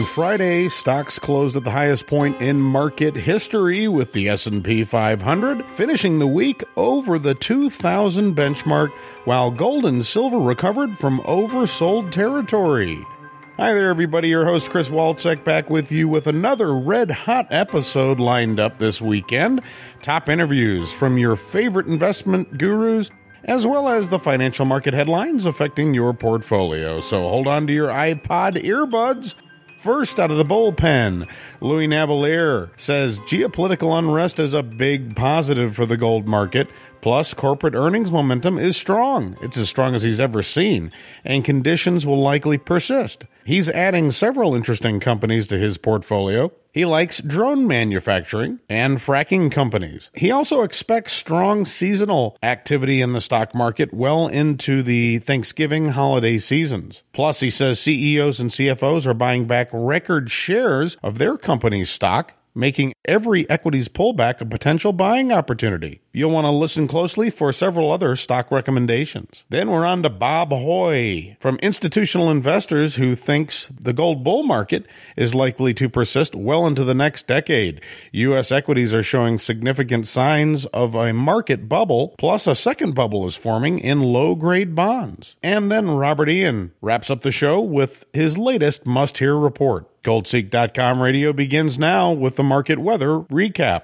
On Friday, stocks closed at the highest point in market history, with the S&P 500 finishing the week over the 2,000 benchmark, while gold and silver recovered from oversold territory. Hi there, everybody. Your host, Chris Walczek, back with you with another red-hot episode lined up this weekend. Top interviews from your favorite investment gurus, as well as the financial market headlines affecting your portfolio. So hold on to your iPod earbuds. First out of the bullpen, Louis Navellier says geopolitical unrest is a big positive for the gold market. Plus, corporate earnings momentum is strong. It's as strong as he's ever seen, and conditions will likely persist. He's adding several interesting companies to his portfolio. He likes drone manufacturing and fracking companies. He also expects strong seasonal activity in the stock market well into the Thanksgiving holiday seasons. Plus, he says CEOs and CFOs are buying back record shares of their company's stock, making every equities pullback a potential buying opportunity. You'll want to listen closely for several other stock recommendations. Then we're on to Bob Hoye, from institutional investors who thinks the gold bull market is likely to persist well into the next decade. U.S. equities are showing significant signs of a market bubble, plus a second bubble is forming in low-grade bonds. And then Robert Ian wraps up the show with his latest must-hear report. GoldSeek.com radio begins now with the market weather recap.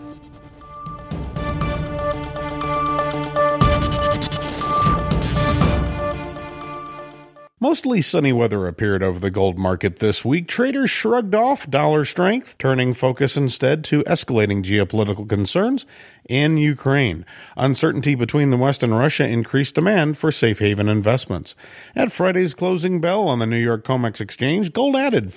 Mostly sunny weather appeared over the gold market this week. Traders shrugged off dollar strength, turning focus instead to escalating geopolitical concerns in Ukraine. Uncertainty between the West and Russia increased demand for safe haven investments. At Friday's closing bell on the New York COMEX exchange, gold added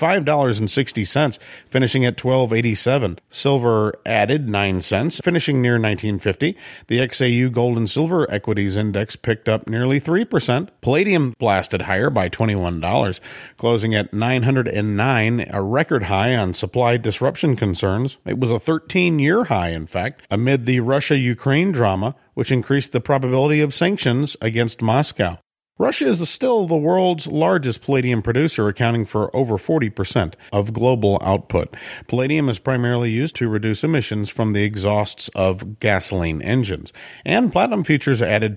$5.60, finishing at $12.87. Silver added 9 cents, finishing near $19.50. The XAU Gold and Silver Equities Index picked up nearly 3%. Palladium blasted higher by $21, closing at $909, a record high on supply disruption concerns. It was a 13-year high, in fact, amid the Russia-Ukraine drama, which increased the probability of sanctions against Moscow. Russia is still the world's largest palladium producer, accounting for over 40% of global output. Palladium is primarily used to reduce emissions from the exhausts of gasoline engines. And platinum futures added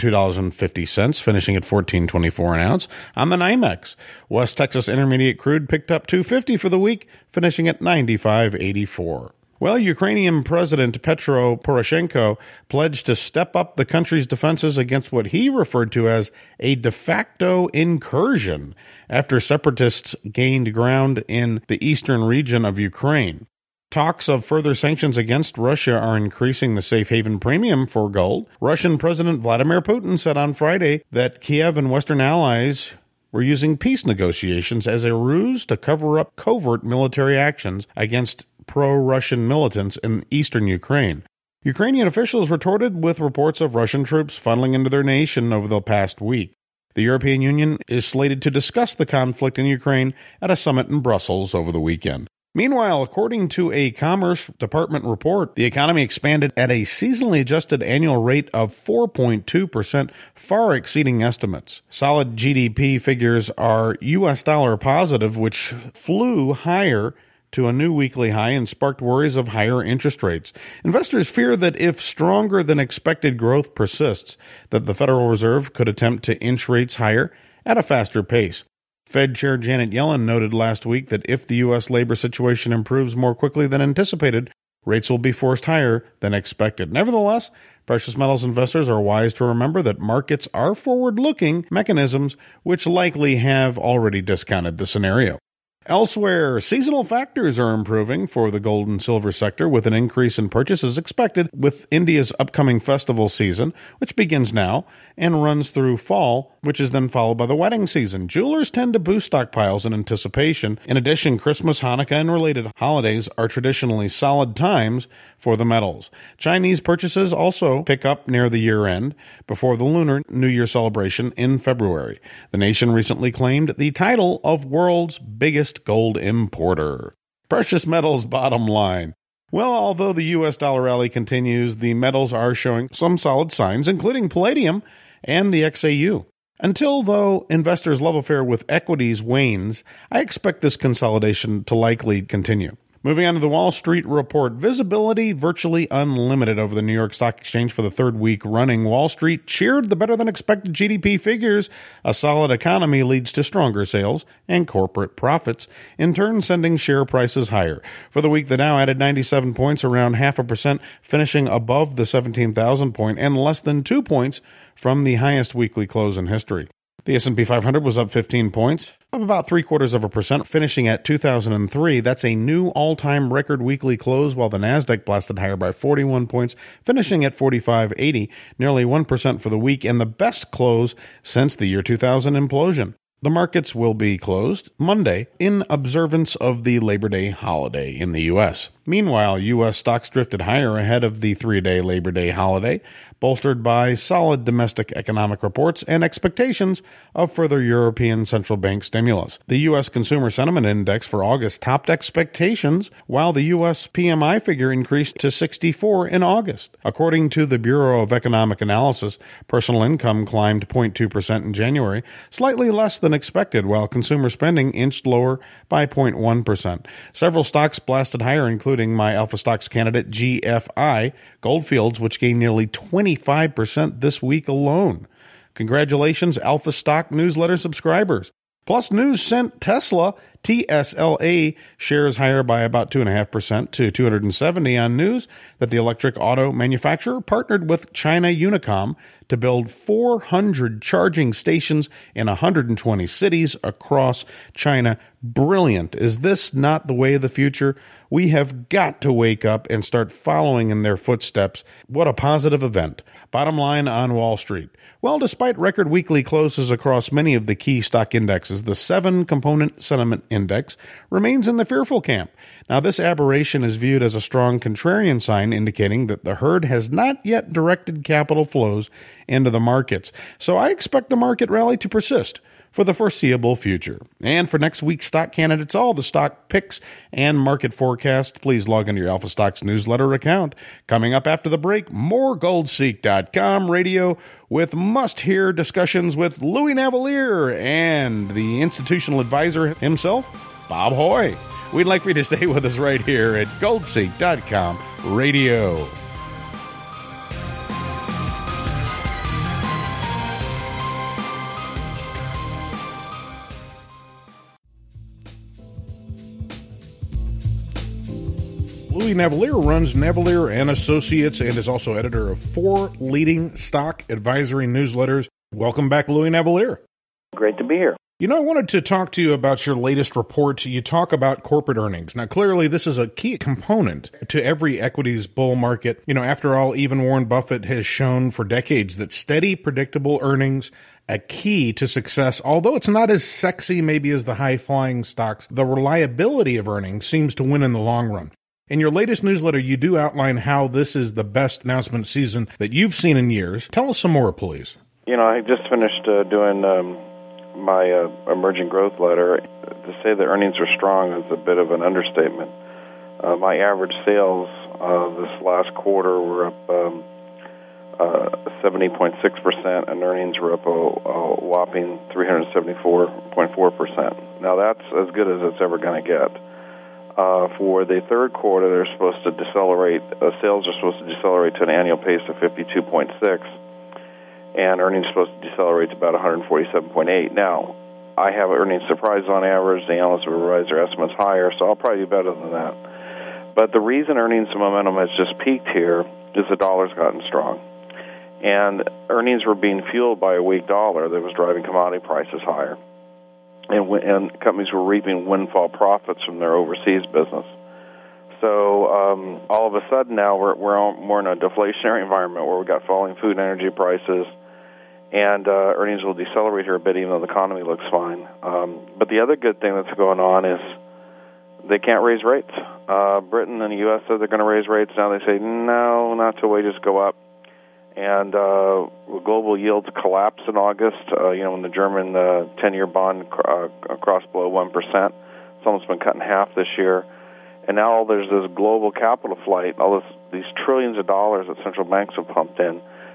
$2.50, finishing at $14.24 an ounce. On the NYMEX, West Texas Intermediate crude picked up $2.50 for the week, finishing at $95.84. Well, Ukrainian President Petro Poroshenko pledged to step up the country's defenses against what he referred to as a de facto incursion after separatists gained ground in the eastern region of Ukraine. Talks of further sanctions against Russia are increasing the safe haven premium for gold. Russian President Vladimir Putin said on Friday that Kiev and Western allies were using peace negotiations as a ruse to cover up covert military actions against pro-Russian militants in eastern Ukraine. Ukrainian officials retorted with reports of Russian troops funneling into their nation over the past week. The European Union is slated to discuss the conflict in Ukraine at a summit in Brussels over the weekend. Meanwhile, according to a Commerce Department report, the economy expanded at a seasonally adjusted annual rate of 4.2%, far exceeding estimates. Solid GDP figures are U.S. dollar positive, which flew higher to a new weekly high and sparked worries of higher interest rates. Investors fear that if stronger than expected growth persists, that the Federal Reserve could attempt to inch rates higher at a faster pace. Fed Chair Janet Yellen noted last week that if the U.S. labor situation improves more quickly than anticipated, rates will be forced higher than expected. Nevertheless, precious metals investors are wise to remember that markets are forward-looking mechanisms which likely have already discounted the scenario. Elsewhere, seasonal factors are improving for the gold and silver sector, with an increase in purchases expected with India's upcoming festival season, which begins now and runs through fall, which is then followed by the wedding season. Jewelers tend to boost stockpiles in anticipation. In addition, Christmas, Hanukkah, and related holidays are traditionally solid times for the metals. Chinese purchases also pick up near the year end before the Lunar New Year celebration in February. The nation recently claimed the title of world's biggest gold importer. Precious metals bottom line. Well, although the U.S. dollar rally continues, the metals are showing some solid signs, including palladium and the XAU. Until, though, investors' love affair with equities wanes, I expect this consolidation to likely continue. Moving on to the Wall Street Report. Visibility virtually unlimited over the New York Stock Exchange for the third week running. Wall Street cheered the better-than-expected GDP figures. A solid economy leads to stronger sales and corporate profits, in turn sending share prices higher. For the week, the Dow added 97 points, around 0.5%, finishing above the 17,000 point and less than 2 points from the highest weekly close in history. The S&P 500 was up 15 points, up about 0.75%, finishing at 2003. That's a new all-time record weekly close, while the Nasdaq blasted higher by 41 points, finishing at 45.80, nearly 1% for the week, and the best close since the year 2000 implosion. The markets will be closed Monday in observance of the Labor Day holiday in the U.S. Meanwhile, U.S. stocks drifted higher ahead of the three-day Labor Day holiday, bolstered by solid domestic economic reports and expectations of further European central bank stimulus. The U.S. Consumer Sentiment Index for August topped expectations, while the U.S. PMI figure increased to 64 in August. According to the Bureau of Economic Analysis, personal income climbed 0.2% in January, slightly less than expected, while consumer spending inched lower by 0.1%. Several stocks blasted higher, including my Alpha Stocks candidate GFI, Goldfields, which gained nearly 25% this week alone. Congratulations, Alpha Stock newsletter subscribers. Plus News sent Tesla, TSLA, shares higher by about 2.5% to 270 on news that the electric auto manufacturer partnered with China Unicom to build 400 charging stations in 120 cities across China. Brilliant. Is this not the way of the future? We have got to wake up and start following in their footsteps. What a positive event. Bottom line on Wall Street. Well, despite record weekly closes across many of the key stock indexes, the 7-component sentiment index remains in the fearful camp. Now, this aberration is viewed as a strong contrarian sign, indicating that the herd has not yet directed capital flows into the markets. So I expect the market rally to persist for the foreseeable future. And for next week's stock candidates, all the stock picks and market forecast, please log into your Alpha Stocks newsletter account. Coming up after the break, more GoldSeek.com radio with must-hear discussions with Louis Navellier and the institutional advisor himself, Bob Hoy. We'd like for you to stay with us right here at GoldSeek.com radio. Louis Navellier runs Navellier and Associates and is also editor of 4 leading stock advisory newsletters. Welcome back, Louis Navellier. Great to be here. You know, I wanted to talk to you about your latest report. You talk about corporate earnings. Now, clearly, this is a key component to every equities bull market. You know, after all, even Warren Buffett has shown for decades that steady, predictable earnings a key to success. Although it's not as sexy maybe as the high-flying stocks, the reliability of earnings seems to win in the long run. In your latest newsletter, you do outline how this is the best announcement season that you've seen in years. Tell us some more, please. You know, I just finished doing my emerging growth letter. To say that earnings are strong is a bit of an understatement. My average sales this last quarter were up 70.6%, and earnings were up a whopping 374.4%. Now, that's as good as it's ever going to get. For the third quarter, they're supposed to decelerate. Sales are supposed to decelerate to an annual pace of 52.6, and earnings are supposed to decelerate to about 147.8. Now, I have earnings surprise on average. The analysts will revise their estimates higher, so I'll probably do better than that. But the reason earnings momentum has just peaked here is the dollar's gotten strong. And earnings were being fueled by a weak dollar that was driving commodity prices higher. And companies were reaping windfall profits from their overseas business. So all of a sudden now we're more in a deflationary environment where we've got falling food and energy prices, and earnings will decelerate here a bit even though the economy looks fine. But the other good thing that's going on is they can't raise rates. Britain and the U.S. said they're going to raise rates. Now they say, no, not till wages go up. And global yields collapsed in August, when the German 10-year bond crossed below 1%. It's almost been cut in half this year. And now there's this global capital flight, these trillions of dollars that central banks have pumped in,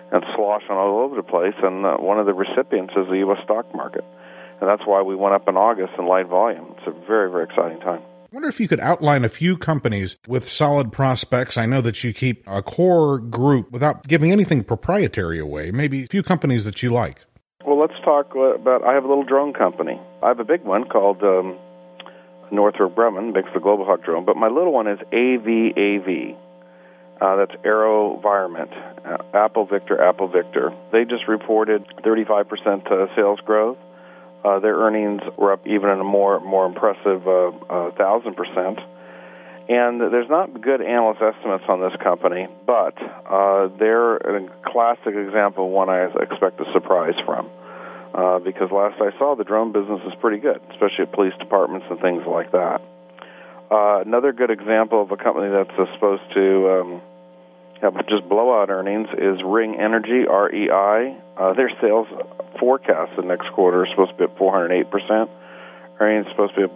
and sloshing all over the place, and one of the recipients is the U.S. stock market. And that's why we went up in August in light volume. It's a very, very exciting time. I wonder if you could outline a few companies with solid prospects. I know that you keep a core group without giving anything proprietary away, maybe a few companies that you like. Well, let's talk about, I have a little drone company. I have a big one called Northrop Grumman, makes the Global Hawk drone, but my little one is AVAV. That's AeroVironment, Apple Victor. They just reported 35% sales growth. Their earnings were up even in a more impressive 1,000%. And there's not good analyst estimates on this company, but they're a classic example of one I expect a surprise from. Because last I saw, the drone business is pretty good, especially at police departments and things like that. Another good example of a company that's supposed to have just blowout earnings is Ring Energy, REI. Their sales forecast the next quarter is supposed to be up 408%. Earnings supposed to be up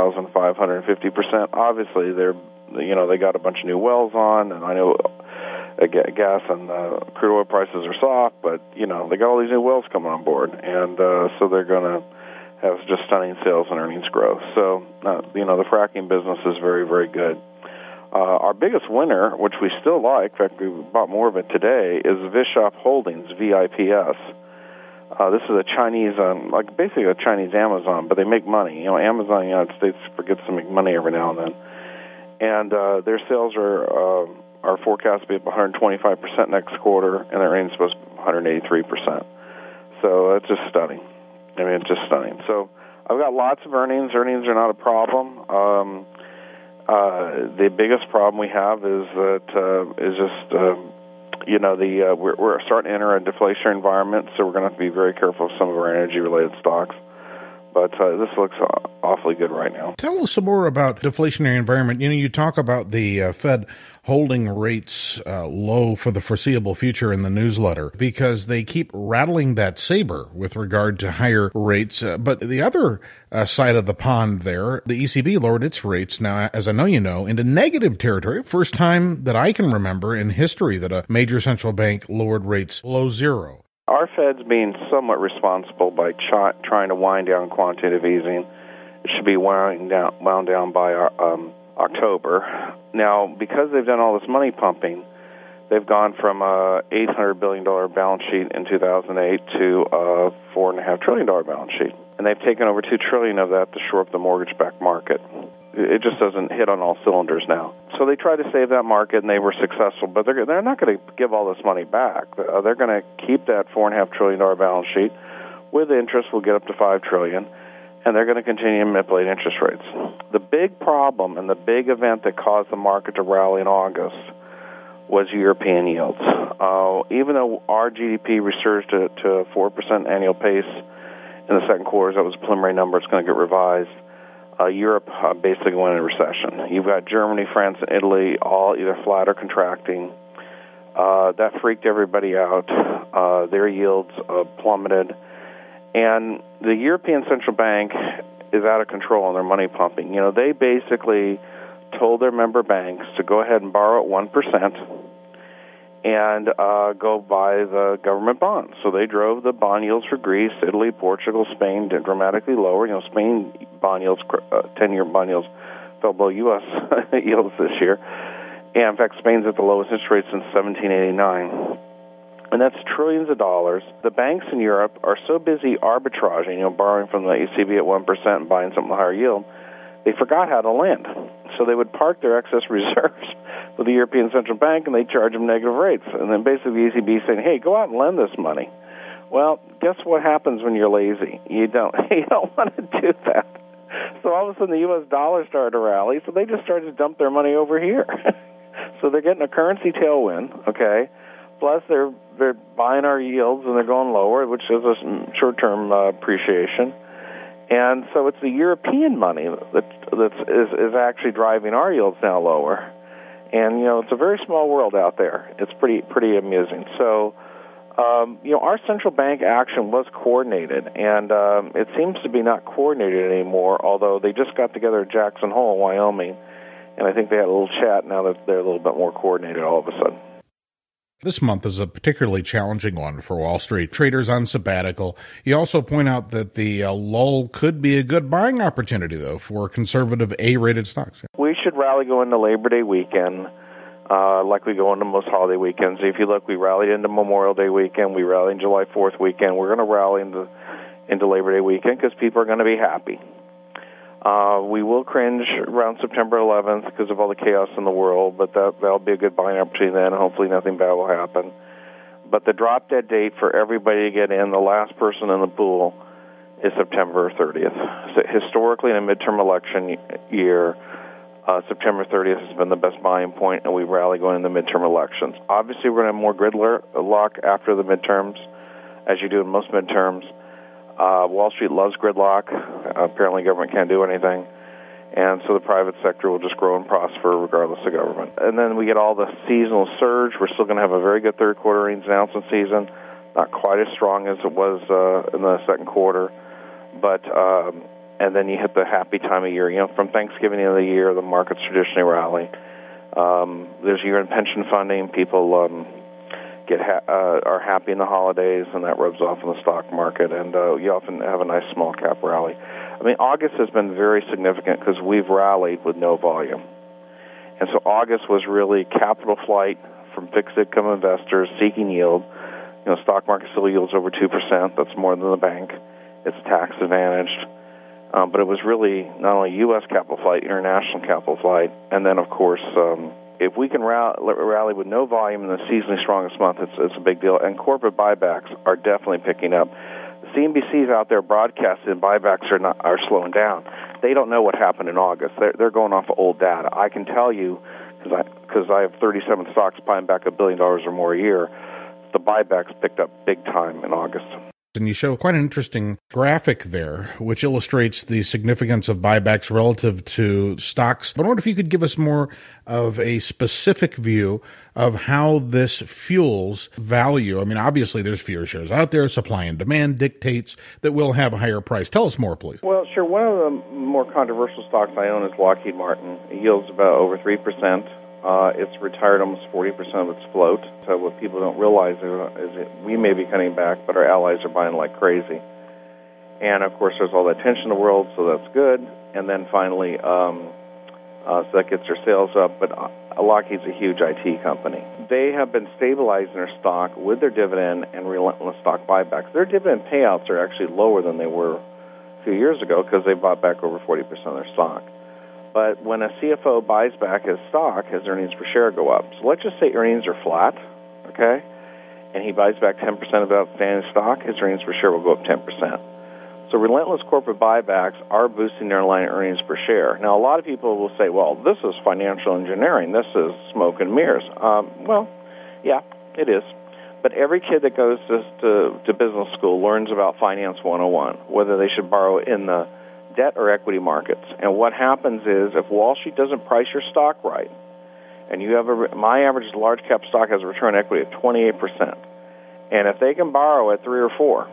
1,550%. Obviously, they got a bunch of new wells on, and I know gas and crude oil prices are soft, but they got all these new wells coming on board, and so they're going to have just stunning sales and earnings growth. So the fracking business is very, very good. Our biggest winner, which we still like, in fact we bought more of it today, is Vishop Holdings, VIPS. This is a Chinese, basically a Chinese Amazon, but they make money. Amazon in the United States forgets to make money every now and then. And their sales are forecast to be up 125% next quarter, and their earnings supposed to be 183%. So it's just stunning. It's just stunning. So I've got lots of earnings. Earnings are not a problem. The biggest problem we have is that we're starting to enter a deflationary environment, so we're going to have to be very careful of some of our energy-related stocks. But this looks awfully good right now. Tell us some more about deflationary environment. You talk about the Fed holding rates low for the foreseeable future in the newsletter because they keep rattling that saber with regard to higher rates. But the other side of the pond there, the ECB lowered its rates now, as I know you know, into negative territory. First time that I can remember in history that a major central bank lowered rates below zero. Our Fed's being somewhat responsible by trying to wind down quantitative easing. It should be wound down by October. Now, because they've done all this money pumping, they've gone from a $800 billion balance sheet in 2008 to a $4.5 trillion balance sheet. And they've taken over $2 trillion of that to shore up the mortgage-backed market. It just doesn't hit on all cylinders now. So they tried to save that market, and they were successful. But they're not going to give all this money back. They're going to keep that $4.5 trillion balance sheet. With interest, we'll get up to $5 trillion, and they're going to continue to manipulate interest rates. The big problem and the big event that caused the market to rally in August was European yields. Even though our GDP resurged to a 4% annual pace in the second quarter, that was a preliminary number. It's going to get revised. Europe basically went into recession. You've got Germany, France, and Italy all either flat or contracting. That freaked everybody out. Their yields plummeted. And the European Central Bank is out of control on their money pumping. They basically told their member banks to go ahead and borrow at 1% and go buy the government bonds. So they drove the bond yields for Greece, Italy, Portugal, Spain dramatically lower. Spain bond yields, 10-year bond yields, fell below U.S. yields this year. And in fact, Spain's at the lowest interest rate since 1789. And that's trillions of dollars. The banks in Europe are so busy arbitraging, borrowing from the ECB at 1% and buying something with a higher yield, they forgot how to lend. So they would park their excess reserves with the European Central Bank, and they charge them negative rates. And then basically the ECB saying, hey, go out and lend this money. Well, guess what happens when you're lazy? You don't want to do that. So all of a sudden the U.S. dollar started to rally, so they just started to dump their money over here. So they're getting a currency tailwind, okay? Plus they're buying our yields and they're going lower, which is a short-term appreciation. And so it's the European money that is actually driving our yields now lower. And it's a very small world out there. It's pretty amusing. So our central bank action was coordinated, and it seems to be not coordinated anymore. Although they just got together at Jackson Hole, Wyoming, and I think they had a little chat. Now that they're a little bit more coordinated all of a sudden. This month is a particularly challenging one for Wall Street. Traders on sabbatical. You also point out that the lull could be a good buying opportunity, though, for conservative A-rated stocks. We should rally go into Labor Day weekend, like we go into most holiday weekends. If you look, we rallied into Memorial Day weekend. We rallied in July 4th weekend. We're going to rally into Labor Day weekend because people are going to be happy. We will cringe around September 11th because of all the chaos in the world, but that'll be a good buying opportunity then, and hopefully nothing bad will happen. But the drop-dead date for everybody to get in, the last person in the pool, is September 30th. So historically, in a midterm election year, September 30th has been the best buying point, and we rally going into midterm elections. Obviously, we're going to have more gridlock after the midterms, as you do in most midterms. Wall Street loves gridlock. Apparently government can't do anything. And so the private sector will just grow and prosper regardless of government. And then we get all the seasonal surge. We're still going to have a very good third quarter earnings announcement season. Not quite as strong as it was in the second quarter. But and then you hit the happy time of year. You know, from Thanksgiving to the year, the markets traditionally rally. There's year-end pension funding. People are happy in the holidays, and that rubs off in the stock market, and you often have a nice small cap rally. I mean, August has been very significant because we've rallied with no volume. And so August was really capital flight from fixed income investors seeking yield. You know, stock market still yields over 2%. That's more than the bank. It's tax advantaged. But it was really not only U.S. capital flight, international capital flight, and then, of course, if we can rally with no volume in the seasonally strongest month, it's a big deal. And corporate buybacks are definitely picking up. The CNBC's out there broadcasting buybacks are slowing down. They don't know what happened in August. They're going off of old data. I can tell you, because I have 37 stocks buying back $1 billion or more a year, the buybacks picked up big time in August. And you show quite an interesting graphic there, which illustrates the significance of buybacks relative to stocks. But I wonder if you could give us more of a specific view of how this fuels value. I mean, obviously there's fewer shares out there. Supply and demand dictates that we'll have a higher price. Tell us more, please. Well, sure. One of the more controversial stocks I own is Lockheed Martin. It yields about over 3%. It's retired almost 40% of its float. So what people don't realize is that we may be cutting back, but our allies are buying like crazy. And, of course, there's all that tension in the world, so that's good. And then finally, so that gets their sales up. But Lockheed's a huge IT company. They have been stabilizing their stock with their dividend and relentless stock buybacks. Their dividend payouts are actually lower than they were a few years ago because they bought back over 40% of their stock. But when a CFO buys back his stock, his earnings per share go up. So let's just say earnings are flat, okay? And he buys back 10% of the outstanding stock, his earnings per share will go up 10%. So relentless corporate buybacks are boosting their underlying earnings per share. Now, a lot of people will say, well, this is financial engineering. This is smoke and mirrors. Well, yeah, it is. But every kid that goes to business school learns about Finance 101, whether they should borrow in the debt or equity markets. And what happens is if Wall Street doesn't price your stock right, and you have my average large cap stock has a return on equity of 28%, and if they can borrow at 3 or 4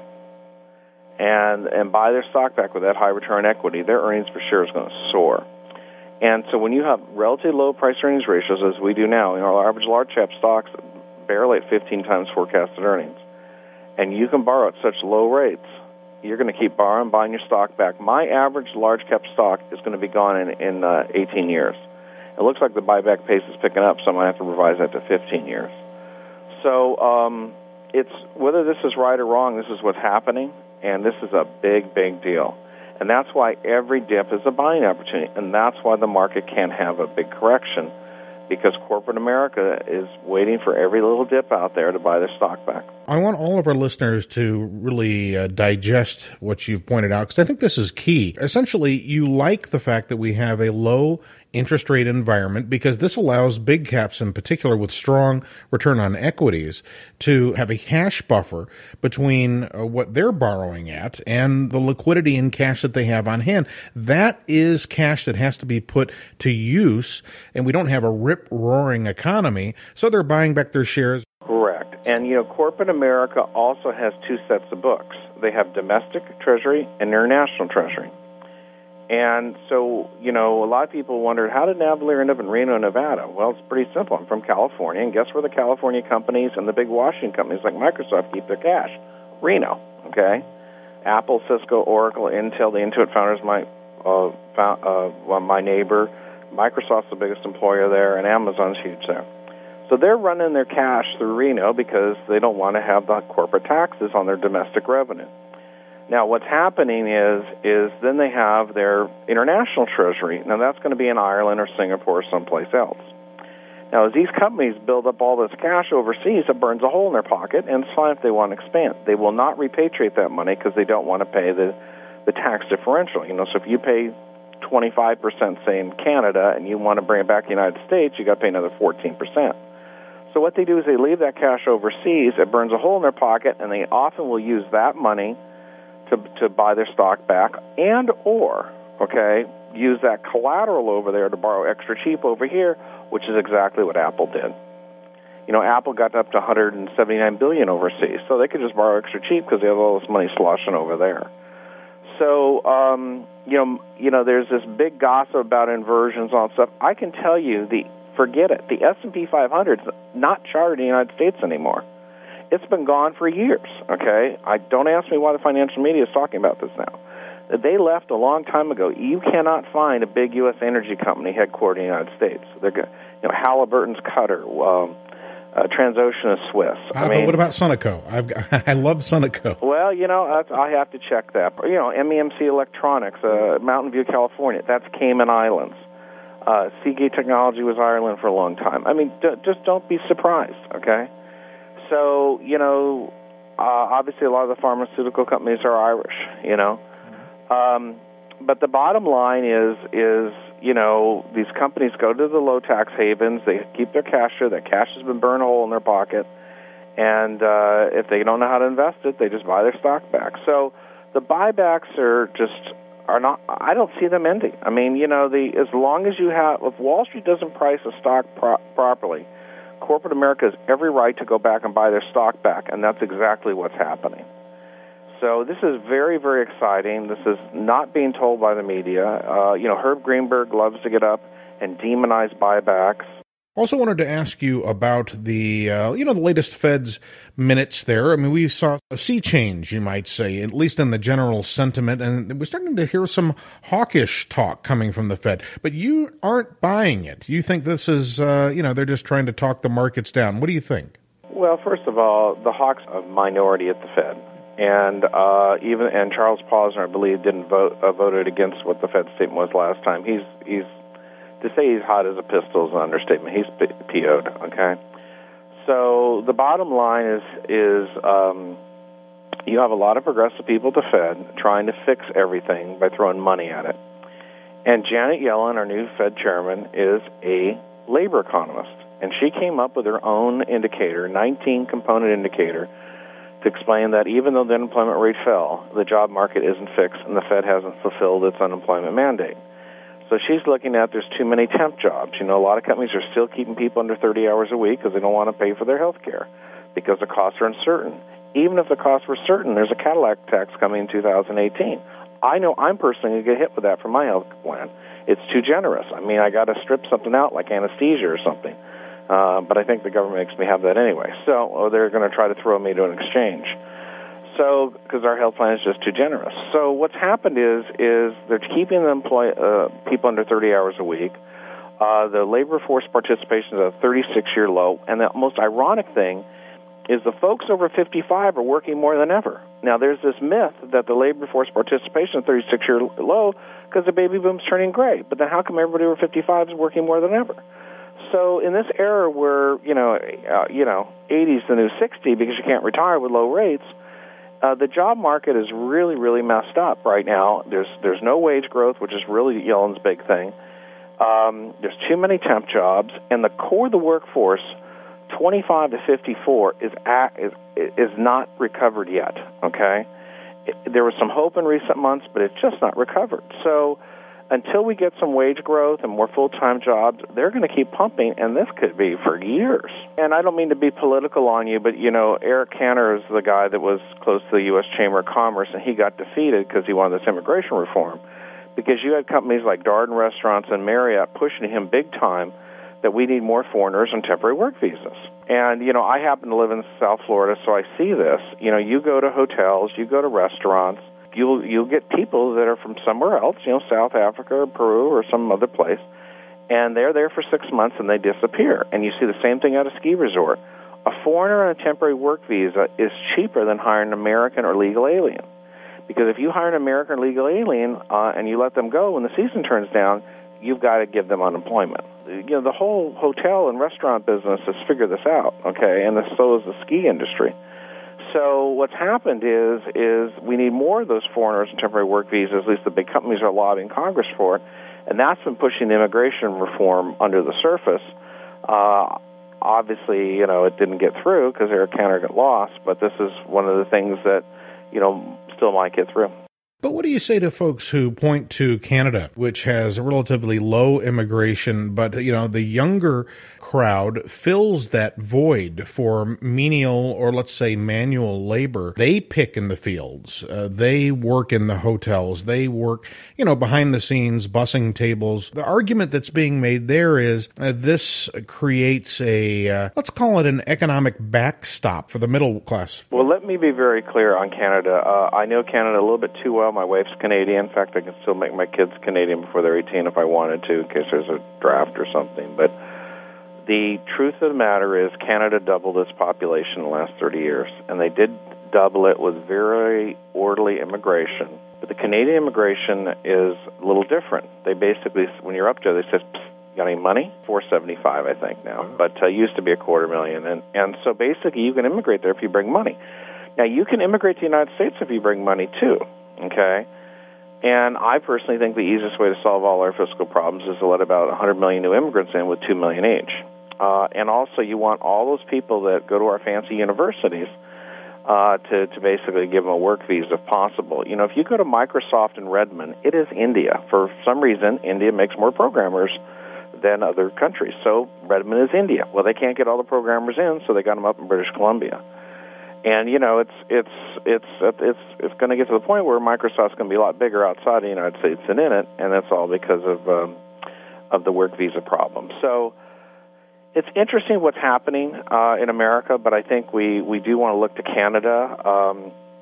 and buy their stock back with that high return on equity, their earnings per share is going to soar. And so when you have relatively low price earnings ratios, as we do now, our average large cap stocks barely at 15 times forecasted earnings, and you can borrow at such low rates, you're going to keep borrowing, buying your stock back. My average large cap stock is going to be gone in 18 years. It looks like the buyback pace is picking up, so I'm going to have to revise that to 15 years. So it's whether this is right or wrong, this is what's happening, and this is a big, big deal. And that's why every dip is a buying opportunity, and that's why the market can't have a big correction, because corporate America is waiting for every little dip out there to buy their stock back. I want all of our listeners to really digest what you've pointed out, because I think this is key. Essentially, you like the fact that we have a low interest rate environment because this allows big caps in particular with strong return on equities to have a cash buffer between what they're borrowing at and the liquidity and cash that they have on hand. That is cash that has to be put to use, and we don't have a rip-roaring economy, so they're buying back their shares. Correct. And, corporate America also has two sets of books. They have domestic treasury and international treasury. And so, a lot of people wondered, how did Navalier end up in Reno, Nevada? Well, it's pretty simple. I'm from California, and guess where the California companies and the big Washington companies like Microsoft keep their cash? Reno, okay? Apple, Cisco, Oracle, Intel, the Intuit founders, my neighbor. Microsoft's the biggest employer there, and Amazon's huge there. So they're running their cash through Reno because they don't want to have the corporate taxes on their domestic revenue. Now, what's happening is then they have their international treasury. Now, that's going to be in Ireland or Singapore or someplace else. Now, as these companies build up all this cash overseas, it burns a hole in their pocket, and it's fine if they want to expand. They will not repatriate that money because they don't want to pay the tax differential. So if you pay 25%, say, in Canada, and you want to bring it back to the United States, you got to pay another 14%. So what they do is they leave that cash overseas, it burns a hole in their pocket, and they often will use that money to buy their stock back and or, use that collateral over there to borrow extra cheap over here, which is exactly what Apple did. Apple got up to $179 billion overseas, so they could just borrow extra cheap because they have all this money sloshing over there. So, there's this big gossip about inversions on stuff. I can tell you, forget it. The S&P 500 is not charted in the United States anymore. It's been gone for years, okay? Don't ask me why the financial media is talking about this now. They left a long time ago. You cannot find a big U.S. energy company headquartered in the United States. Halliburton's Qatar, Transocean is Swiss. But what about Sunoco? I love Sunoco. Well, I have to check that. MEMC Electronics, Mountain View, California, that's Cayman Islands. Seagate Technology was Ireland for a long time. Just don't be surprised, okay? So, obviously a lot of the pharmaceutical companies are Irish, but the bottom line is these companies go to the low tax havens, they keep their cash there, that cash has been burned a hole in their pocket, and if they don't know how to invest it, they just buy their stock back. So the buybacks are not, I don't see them ending. As long as if Wall Street doesn't price a stock properly, corporate America has every right to go back and buy their stock back, and that's exactly what's happening. So this is very, very exciting. This is not being told by the media. Herb Greenberg loves to get up and demonize buybacks. Also wanted to ask you about the latest Fed's minutes there. We saw a sea change, you might say, at least in the general sentiment, and we're starting to hear some hawkish talk coming from the Fed. But you aren't buying it. You think this is, they're just trying to talk the markets down. What do you think? Well, first of all, the hawks are a minority at the Fed. And Charles Posner, I believe, voted against what the Fed statement was last time. He's to say he's hot as a pistol is an understatement. He's PO'd, okay? So the bottom line is you have a lot of progressive people at the Fed trying to fix everything by throwing money at it. And Janet Yellen, our new Fed chairman, is a labor economist. And she came up with her own indicator, 19-component indicator, to explain that even though the unemployment rate fell, the job market isn't fixed and the Fed hasn't fulfilled its unemployment mandate. So she's looking at there's too many temp jobs. A lot of companies are still keeping people under 30 hours a week because they don't want to pay for their health care because the costs are uncertain. Even if the costs were certain, there's a Cadillac tax coming in 2018. I know I'm personally going to get hit with that for my health plan. It's too generous. I got to strip something out like anesthesia or something. But I think the government makes me have that anyway. So they're going to try to throw me to an exchange. So, because our health plan is just too generous. So what's happened is they're keeping people under 30 hours a week. The labor force participation is at a 36-year low. And the most ironic thing is the folks over 55 are working more than ever. Now, there's this myth that the labor force participation is 36-year low because the baby boom's turning gray. But then how come everybody over 55 is working more than ever? So in this era where, 80 is the new 60 because you can't retire with low rates, the job market is really, really messed up right now. There's no wage growth, which is really Yellen's big thing. There's too many temp jobs, and the core of the workforce, 25 to 54, is not recovered yet. Okay, there was some hope in recent months, but it's just not recovered. So until we get some wage growth and more full-time jobs, they're going to keep pumping, and this could be for years. And I don't mean to be political on you, but, Eric Cantor is the guy that was close to the U.S. Chamber of Commerce, and he got defeated because he wanted this immigration reform. because you had companies like Darden Restaurants and Marriott pushing him big time that we need more foreigners on temporary work visas. And, I happen to live in South Florida, so I see this. You go to hotels, you go to restaurants, you'll get people that are from somewhere else, South Africa or Peru or some other place, and they're there for 6 months and they disappear. And you see the same thing at a ski resort. A foreigner on a temporary work visa is cheaper than hiring an American or legal alien. Because if you hire an American or legal alien and you let them go when the season turns down, you've got to give them unemployment. The whole hotel and restaurant business has figured this out, okay, and so is the ski industry. So what's happened is we need more of those foreigners in temporary work visas, at least the big companies are lobbying Congress for it, and that's been pushing immigration reform under the surface. Obviously, it didn't get through because Eric Cantor got lost, but this is one of the things that, still might get through. But what do you say to folks who point to Canada, which has a relatively low immigration, but, the younger crowd fills that void for menial or, let's say, manual labor? They pick in the fields. They work in the hotels. They work, behind the scenes, bussing tables. The argument that's being made there is this creates let's call it an economic backstop for the middle class. Well, let me be very clear on Canada. I know Canada a little bit too well. My wife's Canadian. In fact, I can still make my kids Canadian before they're 18 if I wanted to, in case there's a draft or something. But the truth of the matter is Canada doubled its population in the last 30 years, and they did double it with very orderly immigration. But the Canadian immigration is a little different. They basically, when you're up there, they say, "You got any money?" $475, I think now, but used to be $250,000. And so basically you can immigrate there if you bring money. Now, you can immigrate to the United States if you bring money, too. Okay, and I personally think the easiest way to solve all our fiscal problems is to let about 100 million new immigrants in with 2 million each. And also, you want all those people that go to our fancy universities to basically give them a work visa if possible. If you go to Microsoft in Redmond, it is India. For some reason, India makes more programmers than other countries. So Redmond is India. Well, they can't get all the programmers in, so they got them up in British Columbia. And it's going to get to the point where Microsoft's going to be a lot bigger outside the United States than in it, and that's all because of the work visa problem. So it's interesting what's happening in America, but I think we do want to look to Canada.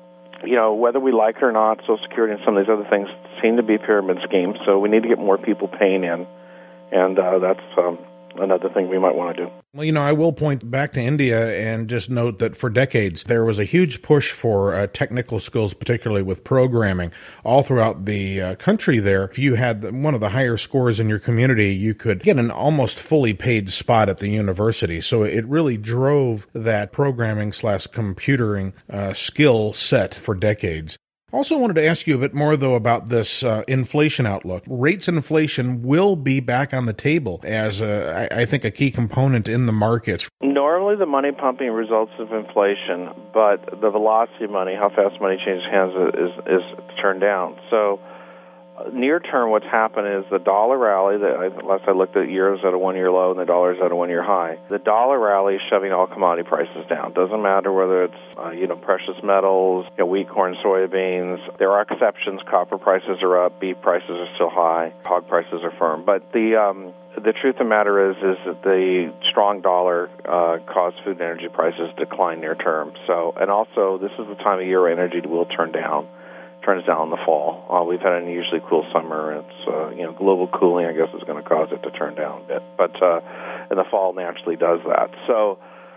Whether we like it or not, Social Security and some of these other things seem to be pyramid schemes, so we need to get more people paying in, and that's another thing we might want to do. Well, I will point back to India and just note that for decades, there was a huge push for technical skills, particularly with programming, all throughout the country there. If you had one of the higher scores in your community, you could get an almost fully paid spot at the university. So it really drove that programming/computering skill set for decades. Also wanted to ask you a bit more, though, about this inflation outlook. Rates inflation will be back on the table as, I think, a key component in the markets. Normally the money pumping results of inflation, but the velocity of money, how fast money changes hands, is turned down. So near term, what's happened is the dollar rally. Last I looked at, euros at a one-year low and the dollar's at a one-year high. The dollar rally is shoving all commodity prices down. Doesn't matter whether it's precious metals, wheat, corn, soybeans. There are exceptions. Copper prices are up. Beef prices are still high. Hog prices are firm. But the truth of the matter is that the strong dollar caused food and energy prices to decline near term. So, and also this is the time of year where energy will turns down in the fall. We've had an unusually cool summer. It's global cooling, I guess, is going to cause it to turn down a bit. But in the fall, naturally does that. So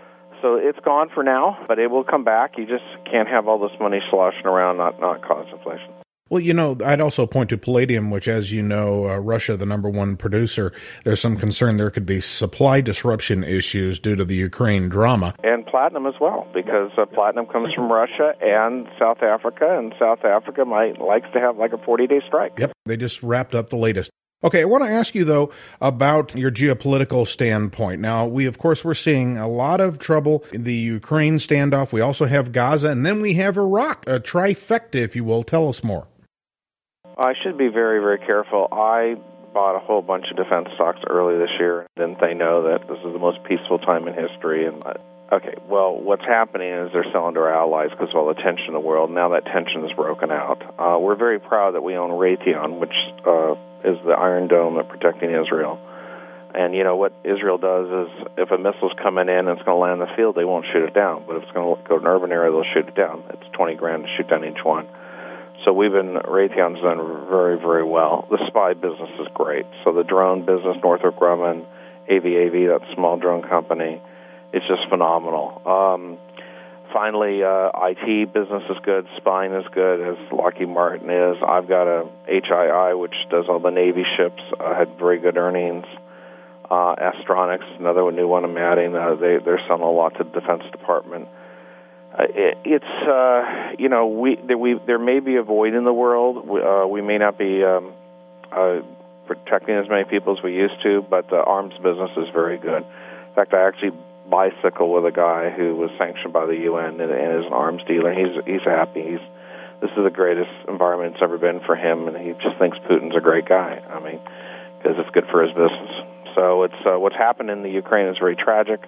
it's gone for now, but it will come back. You just can't have all this money sloshing around, not cause inflation. Well, I'd also point to palladium, which, as you know, Russia, the number one producer, there's some concern there could be supply disruption issues due to the Ukraine drama. And platinum as well, because platinum comes from Russia and South Africa, and South Africa likes to have like a 40-day strike. Yep, they just wrapped up the latest. Okay, I want to ask you, though, about your geopolitical standpoint. Now, we're seeing a lot of trouble in the Ukraine standoff. We also have Gaza, and then we have Iraq, a trifecta, if you will. Tell us more. I should be very, very careful. I bought a whole bunch of defense stocks early this year. Didn't they know that this is the most peaceful time in history? And okay, well, what's happening is they're selling to our allies because of all the tension in the world. Now that tension is broken out. We're very proud that we own Raytheon, which is the Iron Dome that protecting Israel. And, you know, what Israel does is if a missile's coming in and it's going to land in the field, they won't shoot it down. But if it's going to go to an urban area, they'll shoot it down. It's $20,000 to shoot down each one. So Raytheon's done very, very well. The spy business is great. So the drone business, Northrop Grumman, AVAV, that small drone company, it's just phenomenal. Finally, IT business is good. Spine is good, as Lockheed Martin is. I've got a HII, which does all the Navy ships, had very good earnings. Astronics, another new one I'm adding. They're selling a lot to the Defense Department. There may be a void in the world. We may not be protecting as many people as we used to, but the arms business is very good. In fact, I actually bicycle with a guy who was sanctioned by the UN and is an arms dealer. He's happy. This is the greatest environment it's ever been for him, and he just thinks Putin's a great guy. I mean, because it's good for his business. So it's what's happened in the Ukraine is very tragic.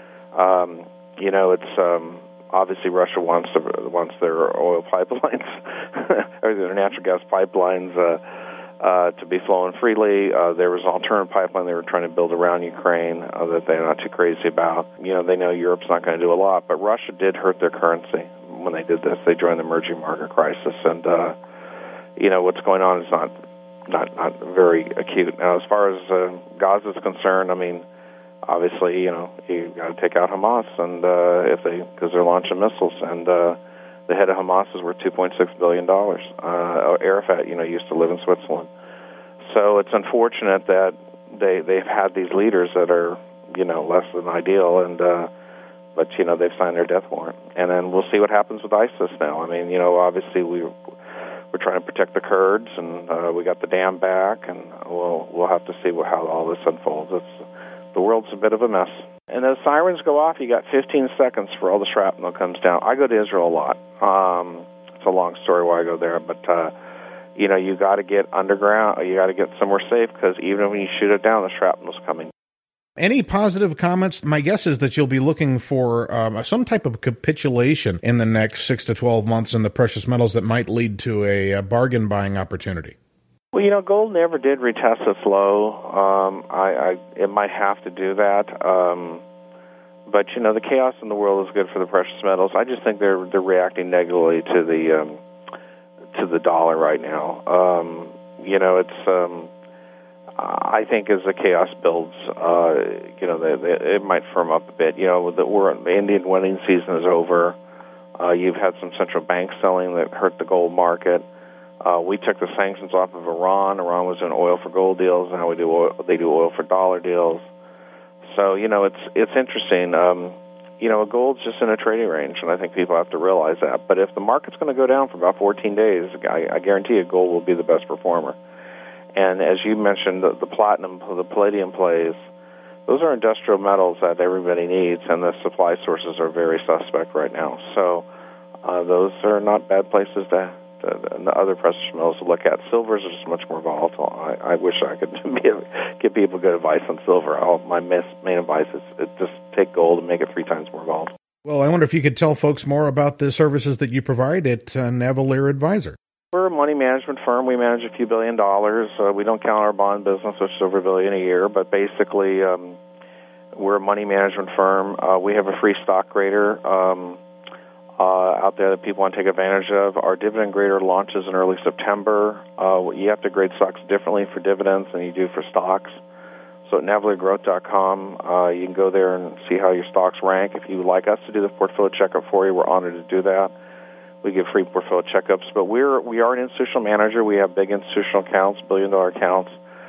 Obviously Russia wants their oil pipelines or their natural gas pipelines to be flowing freely. There was an alternative pipeline they were trying to build around Ukraine that they're not too crazy about. You know, they know Europe's not going to do a lot, but Russia did hurt their currency when they did this. They joined the emerging market crisis, and what's going on is not very acute. Now, as far as Gaza is concerned, I mean, obviously, you got to take out Hamas, and because they're launching missiles, and the head of Hamas is worth $2.6 billion. Arafat, used to live in Switzerland. So it's unfortunate that they've had these leaders that are, less than ideal, and but they've signed their death warrant. And then we'll see what happens with ISIS now. I mean, obviously we're trying to protect the Kurds, and we got the dam back, and we'll have to see how all this unfolds. The world's a bit of a mess. And as sirens go off, you got 15 seconds for all the shrapnel comes down. I go to Israel a lot. It's a long story why I go there, but you got to get underground. You got to get somewhere safe, because even when you shoot it down, the shrapnel's coming. Any positive comments? My guess is that you'll be looking for some type of capitulation in the next 6 to 12 months in the precious metals that might lead to a bargain buying opportunity. Well, gold never did retest its low. It might have to do that. But the chaos in the world is good for the precious metals. I just think they're reacting negatively to the dollar right now. I think as the chaos builds, it might firm up a bit. The Indian wedding season is over. You've had some central banks selling that hurt the gold market. We took the sanctions off of Iran. Iran was doing oil for gold deals. Now they do oil for dollar deals. So, it's interesting. Gold's just in a trading range, and I think people have to realize that. But if the market's going to go down for about 14 days, I guarantee you gold will be the best performer. And as you mentioned, the platinum, the palladium plays, those are industrial metals that everybody needs, and the supply sources are very suspect right now. So those are not bad places to and the other precious metals to look at. Silvers are just much more volatile. I wish I could give people good advice on silver. My main advice is just take gold and make it 3 times more volatile. Well, I wonder if you could tell folks more about the services that you provide at Navalier Advisor. We're a money management firm. We manage a few $1 billion. We don't count our bond business, which is over $1 billion a year, but basically we're a money management firm. We have a free stock grader out there that people want to take advantage of. Our dividend grader launches in early September. You have to grade stocks differently for dividends than you do for stocks. So at NavalierGrowth.com, you can go there and see how your stocks rank. If you would like us to do the portfolio checkup for you, we're honored to do that. We give free portfolio checkups, but we are an institutional manager. We have big institutional accounts, $1 billion accounts.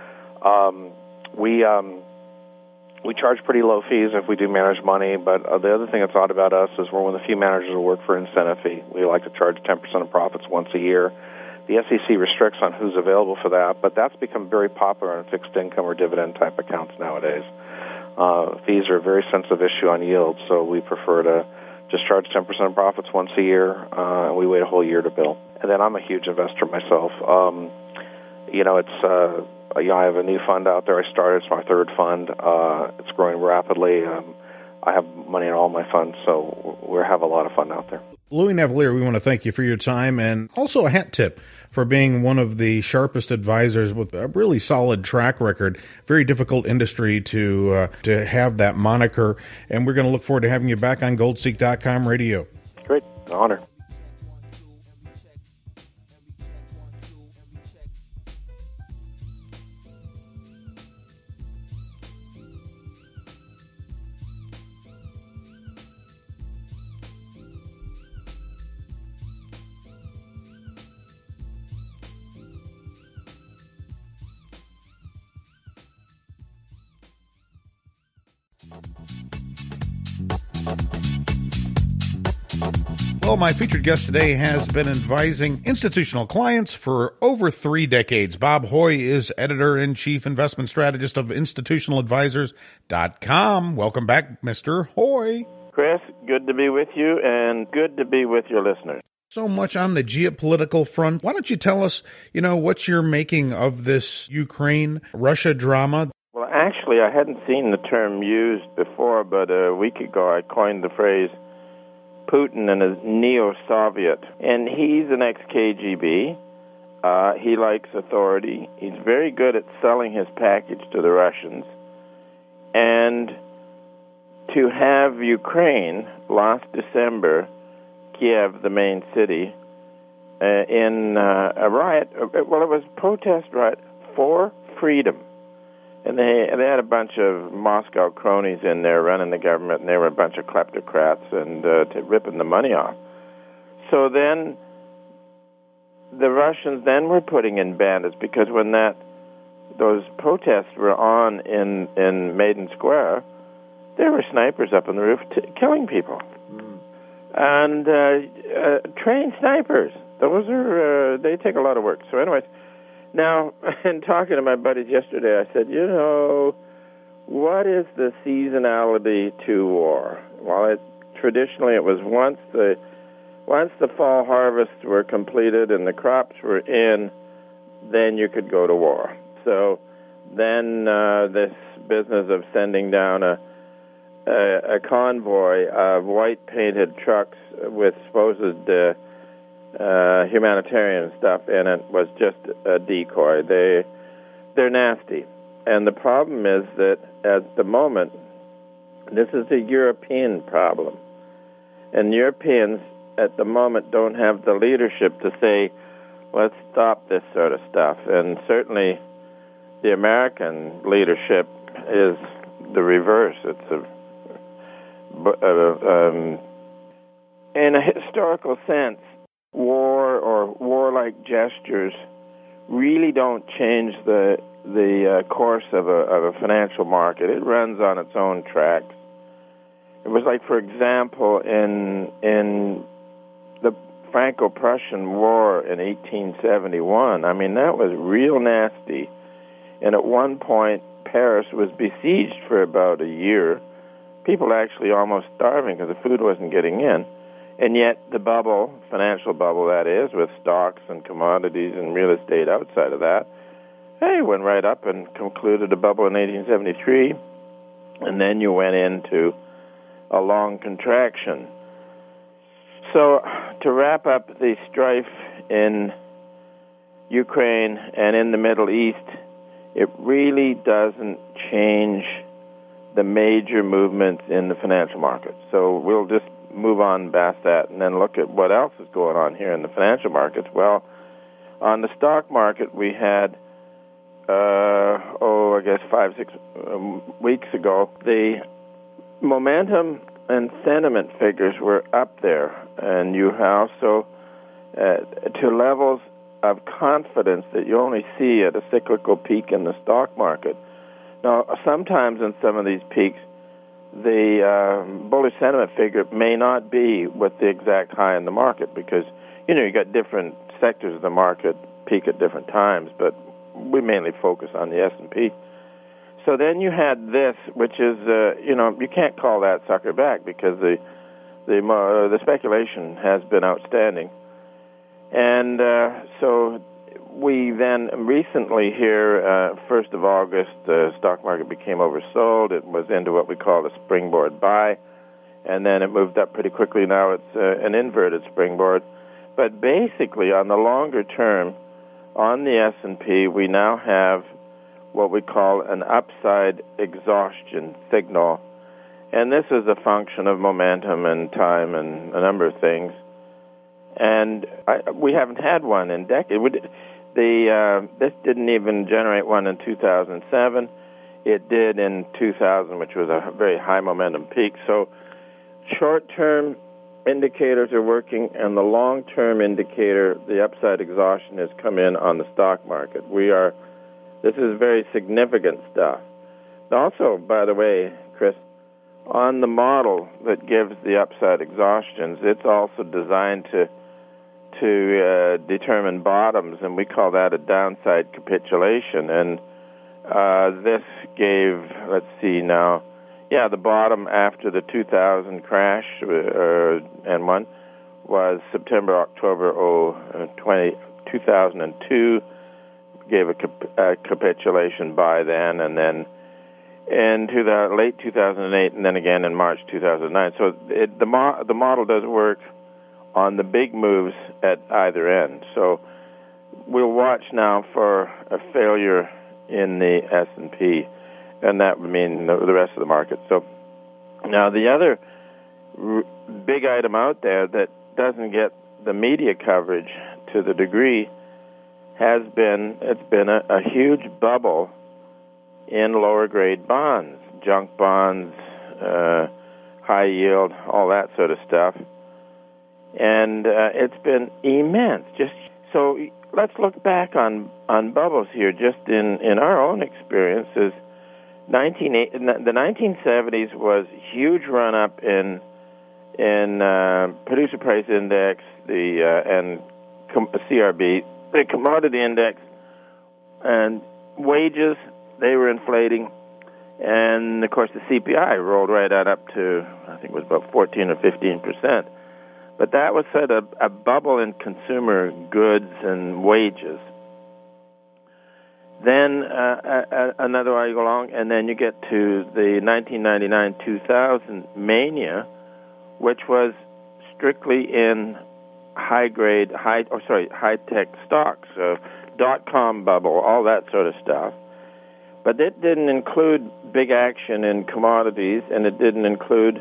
We charge pretty low fees if we do manage money, but the other thing that's odd about us is we're one of the few managers who work for incentive fee. We like to charge 10% of profits once a year. The SEC restricts on who's available for that, but that's become very popular on fixed income or dividend type accounts nowadays. Fees are a very sensitive issue on yield, so we prefer to just charge 10% of profits once a year, and we wait a whole year to bill. And then I'm a huge investor myself. I have a new fund out there. I started. It's my third fund. It's growing rapidly. I have money in all my funds, so we have a lot of fun out there. Louis Navalier, we want to thank you for your time, and also a hat tip for being one of the sharpest advisors with a really solid track record. Very difficult industry to have that moniker, and we're going to look forward to having you back on GoldSeek.com radio. Great. An honor. Well, my featured guest today has been advising institutional clients for over 3 decades. Bob Hoye is editor-in-chief investment strategist of institutionaladvisors.com. Welcome back, Mr. Hoye. Chris, good to be with you and good to be with your listeners. So much on the geopolitical front. Why don't you tell us, what you're making of this Ukraine-Russia drama? Well, actually, I hadn't seen the term used before, but a week ago I coined the phrase Putin and his neo-Soviet. And he's an ex-KGB. He likes authority. He's very good at selling his package to the Russians. And to have Ukraine, last December, Kiev, the main city, in a riot, well, it was a protest riot for freedom. And they had a bunch of Moscow cronies in there running the government, and they were a bunch of kleptocrats and ripping the money off. So then the Russians then were putting in bandits, because when those protests were on in Maidan Square, there were snipers up on the roof killing people. And trained snipers. Those are they take a lot of work. So anyways, now, in talking to my buddies yesterday, I said, what is the seasonality to war? Well, traditionally it was once the fall harvests were completed and the crops were in, then you could go to war. So then this business of sending down a convoy of white-painted trucks with supposed humanitarian stuff in it was just a decoy. They're nasty. And the problem is that at the moment, this is a European problem. And Europeans at the moment don't have the leadership to say, let's stop this sort of stuff. And certainly the American leadership is the reverse. It's in a historical sense, war or warlike gestures really don't change the course of a financial market. It runs on its own tracks. It was like, for example, in the Franco-Prussian War in 1871. I mean, that was real nasty. And at one point, Paris was besieged for about a year. People actually almost starving because the food wasn't getting in. And yet the bubble, financial bubble that is, with stocks and commodities and real estate outside of that, went right up and concluded a bubble in 1873. And then you went into a long contraction. So to wrap up the strife in Ukraine and in the Middle East, it really doesn't change the major movements in the financial markets. So we'll just move on past that and then look at what else is going on here in the financial markets. Well, on the stock market, we had, 5-6 weeks ago, the momentum and sentiment figures were up there, and you also to levels of confidence that you only see at a cyclical peak in the stock market. Now, sometimes in some of these peaks, the bullish sentiment figure may not be with the exact high in the market, because you got different sectors of the market peak at different times, but we mainly focus on the S&P. So then you had this, which is you can't call that sucker back, because the speculation has been outstanding, and so we then recently here, 1st of August, the stock market became oversold. It was into what we call a springboard buy, and then it moved up pretty quickly. Now it's an inverted springboard. But basically, on the longer term, on the S&P, we now have what we call an upside exhaustion signal. And this is a function of momentum and time and a number of things. And we haven't had one in decades. This didn't even generate one in 2007. It did in 2000, which was a very high momentum peak. So short-term indicators are working, and the long-term indicator, the upside exhaustion, has come in on the stock market. This is very significant stuff. Also, by the way, Chris, on the model that gives the upside exhaustions, it's also designed to determine bottoms, and we call that a downside capitulation. And this gave, let's see now, the bottom after the 2000 crash and one was September, October 2002. Gave a capitulation by then, and then in late 2008, and then again in March 2009. So the model does work on the big moves at either end. So we'll watch now for a failure in the S&P, and that would mean the rest of the market. So now the other big item out there that doesn't get the media coverage to the degree it's been a huge bubble in lower grade bonds, junk bonds, high yield, all that sort of stuff. And it's been immense. So let's look back on bubbles here, just in our own experiences. The 1970s was huge run up in producer price index, and CRB, the commodity index, and wages. They were inflating, and of course the CPI rolled right up to, I think it was about 14 or 15%. But that was sort of a bubble in consumer goods and wages. Then another while you go along, and then you get to the 1999-2000 mania, which was strictly in high-tech stocks, dot-com bubble, all that sort of stuff. But it didn't include big action in commodities, and it didn't include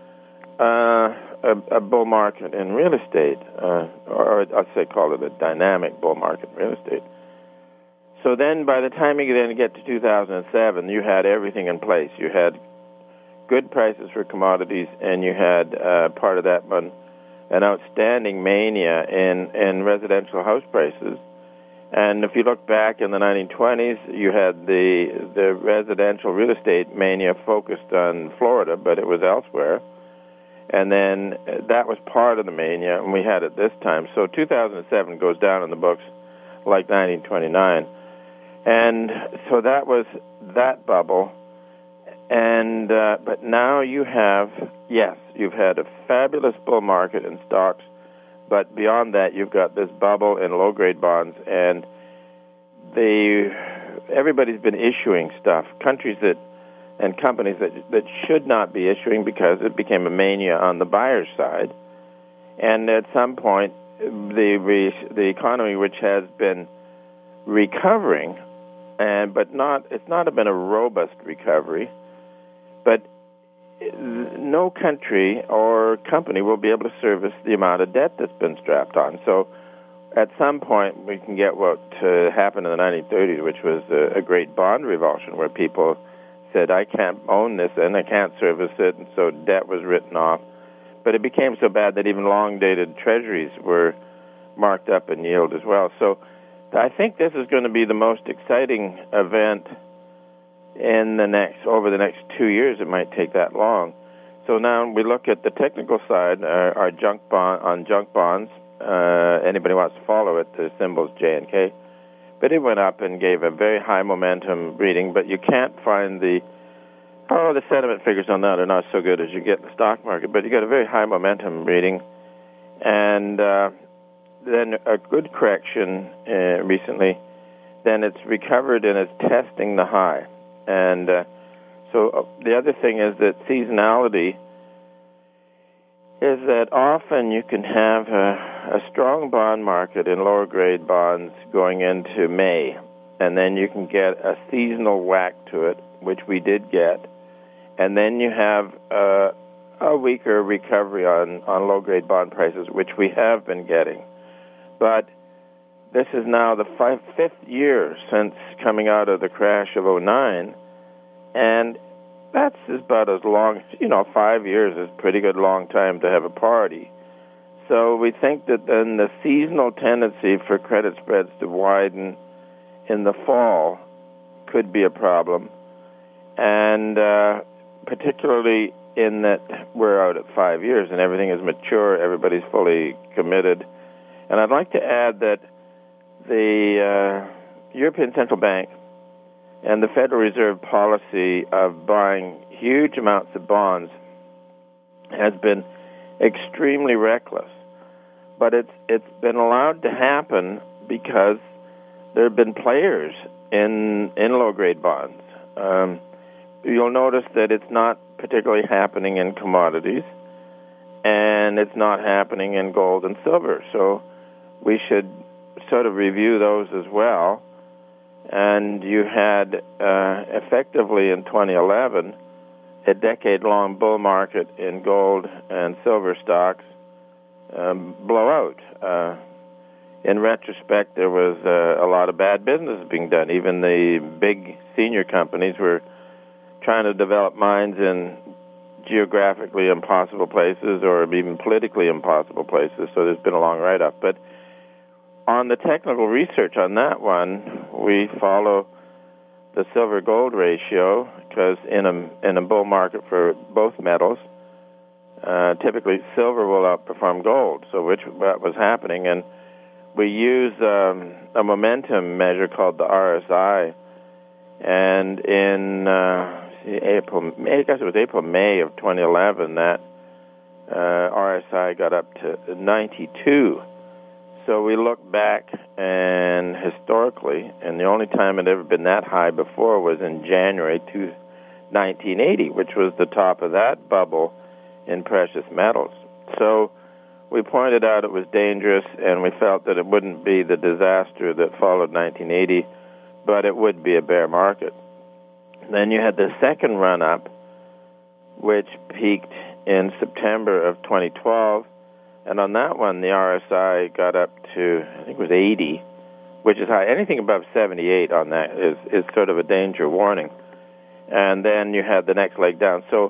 a bull market in real estate, or I'd say call it a dynamic bull market in real estate. So then by the time you then get to 2007, you had everything in place. You had good prices for commodities, and you had part of that one, an outstanding mania in residential house prices. And if you look back in the 1920s, you had the residential real estate mania focused on Florida, but it was elsewhere. And then that was part of the mania, and we had it this time. So 2007 goes down in the books like 1929. And so that was that bubble. And but now you've had a fabulous bull market in stocks, but beyond that, you've got this bubble in low-grade bonds, and everybody's been issuing stuff. Countries and companies that should not be issuing because it became a mania on the buyer's side. And at some point, the economy, which has been recovering, it's not been a robust recovery, but no country or company will be able to service the amount of debt that's been strapped on. So at some point, we can get what happened in the 1930s, which was a great bond revulsion, where people said, I can't own this and I can't service it, and so debt was written off. But it became so bad that even long-dated treasuries were marked up in yield as well. So I think this is going to be the most exciting event over the next 2 years. It might take that long. So now we look at the technical side, our junk bonds. Anybody wants to follow it, the symbol's J and K. But it went up and gave a very high momentum reading, but you can't find the sentiment figures on that are not so good as you get in the stock market, but you got a very high momentum reading. And then a good correction recently, then it's recovered and it's testing the high. And so the other thing is that seasonality is that often you can have a strong bond market in lower grade bonds going into May, and then you can get a seasonal whack to it, which we did get, and then you have a weaker recovery on low-grade bond prices, which we have been getting. But this is now the fifth year since coming out of the crash of 2009, and that's about as long, 5 years is a pretty good long time to have a party. So we think that then the seasonal tendency for credit spreads to widen in the fall could be a problem, and particularly in that we're out at 5 years and everything is mature, everybody's fully committed. And I'd like to add that the European Central Bank and the Federal Reserve policy of buying huge amounts of bonds has been extremely reckless. But it's been allowed to happen because there have been players in low-grade bonds. You'll notice that it's not particularly happening in commodities, and it's not happening in gold and silver. So we should sort of review those as well. And you had effectively in 2011 a decade-long bull market in gold and silver stocks blow out. In retrospect, there was a lot of bad business being done. Even the big senior companies were trying to develop mines in geographically impossible places or even politically impossible places, so there's been a long write-up. But on the technical research on that one, we follow the silver-gold ratio because in a bull market for both metals, typically silver will outperform gold, so that was happening. And we use a momentum measure called the RSI, and in May of 2011, that RSI got up to 92. So we look back, and historically, and the only time it had ever been that high before was in January 1980, which was the top of that bubble in precious metals. So we pointed out it was dangerous, and we felt that it wouldn't be the disaster that followed 1980, but it would be a bear market. Then you had the second run-up, which peaked in September of 2012, and on that one, the RSI got up to, I think it was 80, which is high. Anything above 78 on that is sort of a danger warning. And then you had the next leg down. So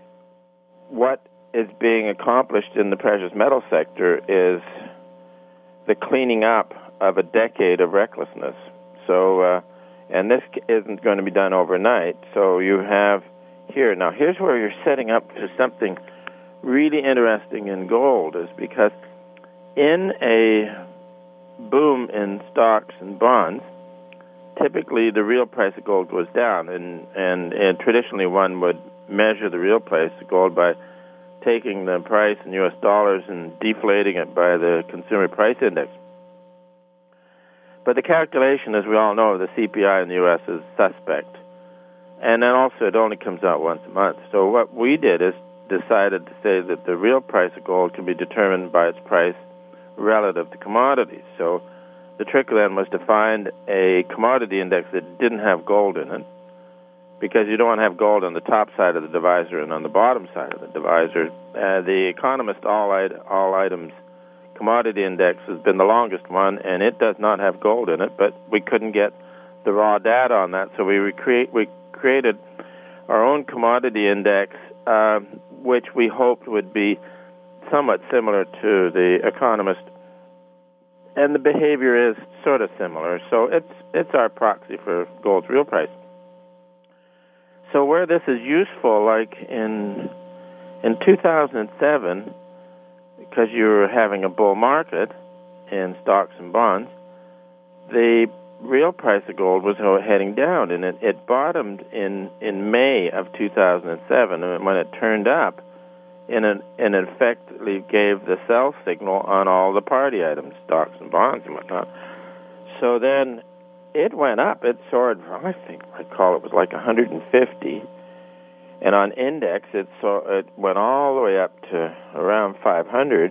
what is being accomplished in the precious metal sector is the cleaning up of a decade of recklessness. So, and this isn't going to be done overnight. So you have here, now here's where you're setting up for something really interesting in gold, is because in a boom in stocks and bonds, typically the real price of gold goes down, and traditionally one would measure the real price of gold by taking the price in U.S. dollars and deflating it by the consumer price index. But the calculation, as we all know, the CPI in the U.S. is suspect. And then also it only comes out once a month. So what we did is decided to say that the real price of gold can be determined by its price relative to commodities. So the trick then was to find a commodity index that didn't have gold in it, because you don't want to have gold on the top side of the divisor and on the bottom side of the divisor. The Economist All Items Commodity Index has been the longest one, and it does not have gold in it, but we couldn't get the raw data on that, so we created our own commodity index, which we hoped would be somewhat similar to the Economist, and the behavior is sort of similar. So it's our proxy for gold's real price. So where this is useful, like in 2007, because you were having a bull market in stocks and bonds, the real price of gold was heading down, and it bottomed in May of 2007, and when it turned up, in effectively gave the sell signal on all the party items, stocks and bonds and whatnot. So then it went up. It soared, I think, I recall it was like 150. And on index, it went all the way up to around 500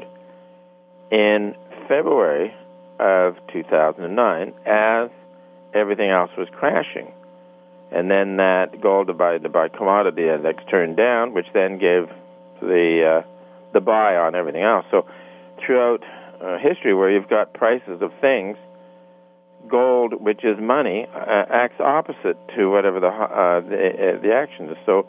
in February of 2009 as everything else was crashing. And then that gold divided by commodity index turned down, which then gave the buy on everything else. So throughout history, where you've got prices of things, gold, which is money, acts opposite to whatever the action is. So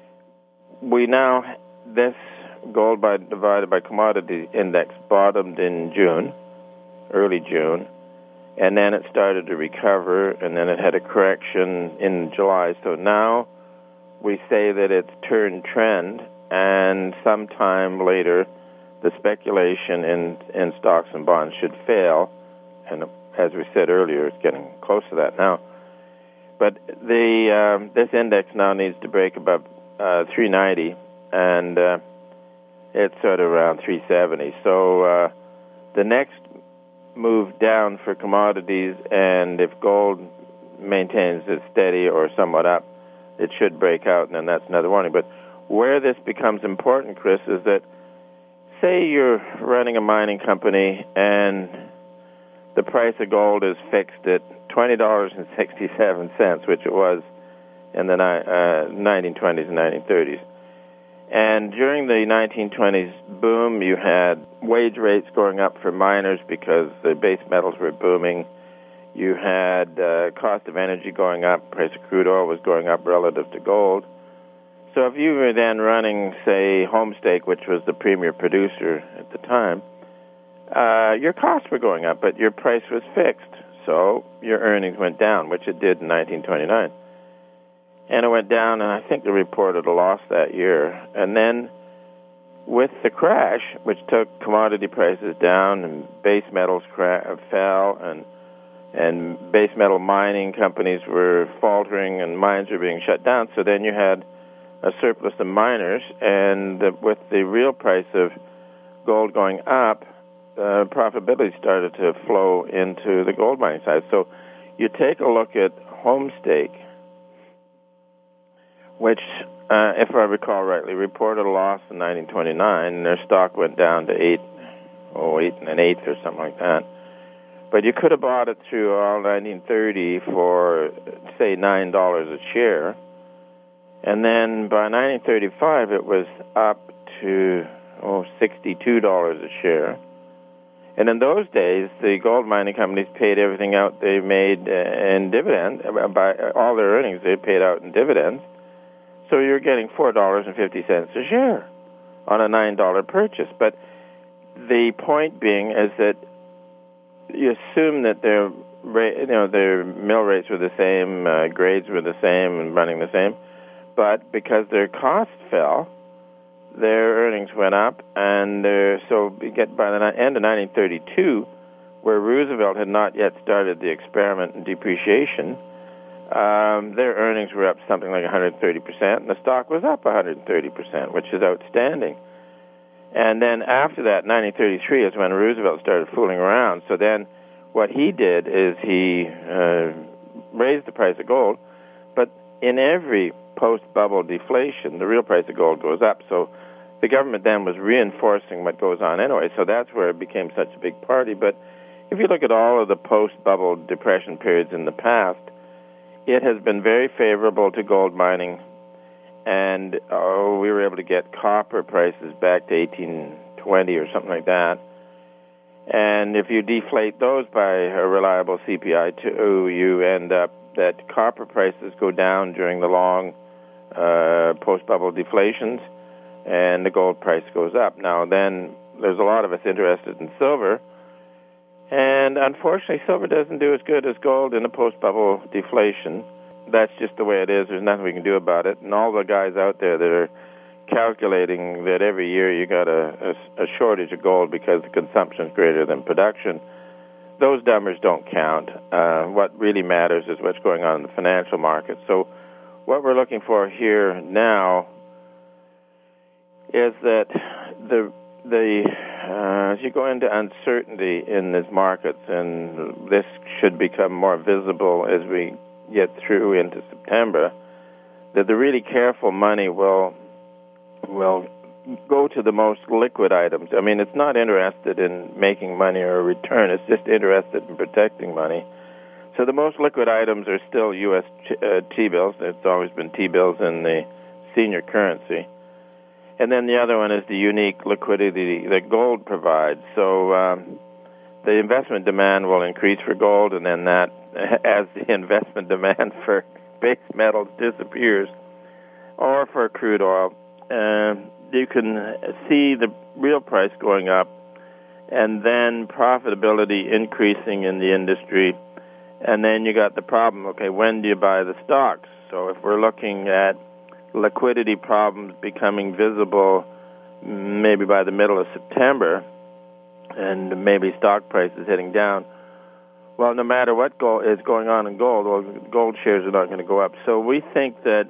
we now, this gold divided by commodity index bottomed in June, early June, and then it started to recover, and then it had a correction in July. So now we say that it's turned trend, and sometime later the speculation in stocks and bonds should fail, and as we said earlier, it's getting close to that now. But this index now needs to break above 390, and it's sort of around 370. So the next move down for commodities, and if gold maintains it steady or somewhat up, it should break out, and then that's another warning. But where this becomes important, Chris, is that say you're running a mining company and the price of gold is fixed at $20.67, which it was in the 1920s and 1930s. And during the 1920s boom, you had wage rates going up for miners because the base metals were booming. You had cost of energy going up, price of crude oil was going up relative to gold. So if you were then running, say, Homestake, which was the premier producer at the time, your costs were going up, but your price was fixed. So your earnings went down, which it did in 1929. And it went down, and I think they reported a loss that year. And then with the crash, which took commodity prices down and base metals fell, and base metal mining companies were faltering and mines were being shut down, so then you had a surplus of miners, and with the real price of gold going up, profitability started to flow into the gold mining side. So you take a look at Homestake, which, if I recall rightly, reported a loss in 1929, and their stock went down to 8 1/8 or something like that. But you could have bought it through all 1930 for, say, $9 a share. And then by 1935, it was up to $62 a share. And in those days, the gold mining companies paid everything out they made in dividends. By all their earnings, they paid out in dividends. So you're getting $4.50 a share on a $9 purchase. But the point being is that you assume that their mill rates were the same, grades were the same, and running the same. But because their costs fell, their earnings went up, and so we get by the end of 1932, where Roosevelt had not yet started the experiment in depreciation, their earnings were up something like 130%, and the stock was up 130%, which is outstanding. And then after that, 1933 is when Roosevelt started fooling around. So then what he did is he raised the price of gold, but in every post-bubble deflation, the real price of gold goes up. So the government then was reinforcing what goes on anyway, so that's where it became such a big party. But if you look at all of the post-bubble depression periods in the past, it has been very favorable to gold mining, and we were able to get copper prices back to 1820 or something like that. And if you deflate those by a reliable CPI-2, you end up that copper prices go down during the long post-bubble deflations, and the gold price goes up. Now, then there's a lot of us interested in silver, and unfortunately, silver doesn't do as good as gold in a post-bubble deflation. That's just the way it is. There's nothing we can do about it. And all the guys out there that are calculating that every year you got a shortage of gold because the consumption is greater than production, those numbers don't count. What really matters is what's going on in the financial market. So what we're looking for here now is that as you go into uncertainty in these markets, and this should become more visible as we get through into September, that the really careful money will go to the most liquid items. I mean, it's not interested in making money or a return. It's just interested in protecting money. So the most liquid items are still U.S. T-bills. It's always been T-bills in the senior currency. And then the other one is the unique liquidity that gold provides. So the investment demand will increase for gold, and then that, as the investment demand for base metals disappears, or for crude oil, you can see the real price going up, and then profitability increasing in the industry. And then you got the problem, okay, when do you buy the stocks? So if we're looking at liquidity problems becoming visible maybe by the middle of September, and maybe stock prices heading down, well, no matter what is going on in gold, well, gold shares are not going to go up. So we think that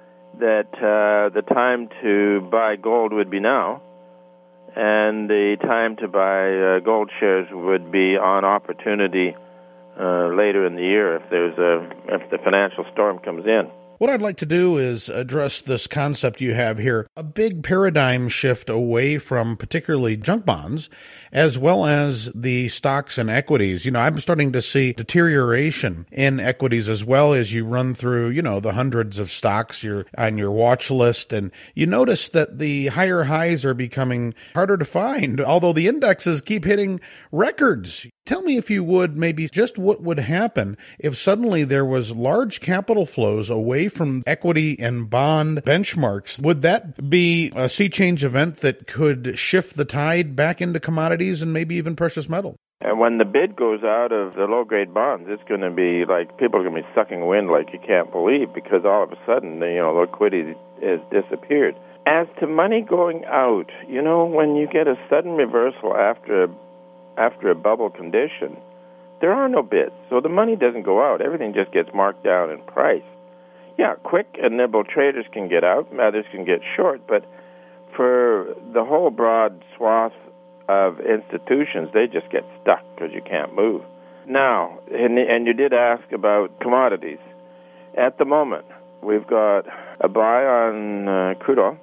the time to buy gold would be now, and the time to buy gold shares would be on opportunity later in the year if the financial storm comes in. What I'd like to do is address this concept you have here, a big paradigm shift away from particularly junk bonds, as well as the stocks and equities. You know, I'm starting to see deterioration in equities as well as you run through, you know, the hundreds of stocks you're on your watch list. And you notice that the higher highs are becoming harder to find, although the indexes keep hitting records. Tell me, if you would, maybe just what would happen if suddenly there was large capital flows away from equity and bond benchmarks. Would that be a sea change event that could shift the tide back into commodities and maybe even precious metal? And when the bid goes out of the low-grade bonds, it's going to be like people are going to be sucking wind like you can't believe, because all of a sudden, liquidity has disappeared. As to money going out, when you get a sudden reversal after a bubble condition, there are no bids. So the money doesn't go out. Everything just gets marked down in price. Yeah, quick and nimble traders can get out, others can get short, but for the whole broad swath of institutions, they just get stuck because you can't move. Now, and you did ask about commodities. At the moment, we've got a buy on crude oil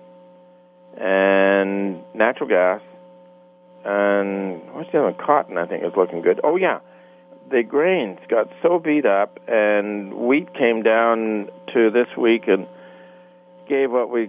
and natural gas, and what's the other one? Cotton, I think, is looking good. Oh, yeah. The grains got so beat up, and wheat came down to this week and gave what we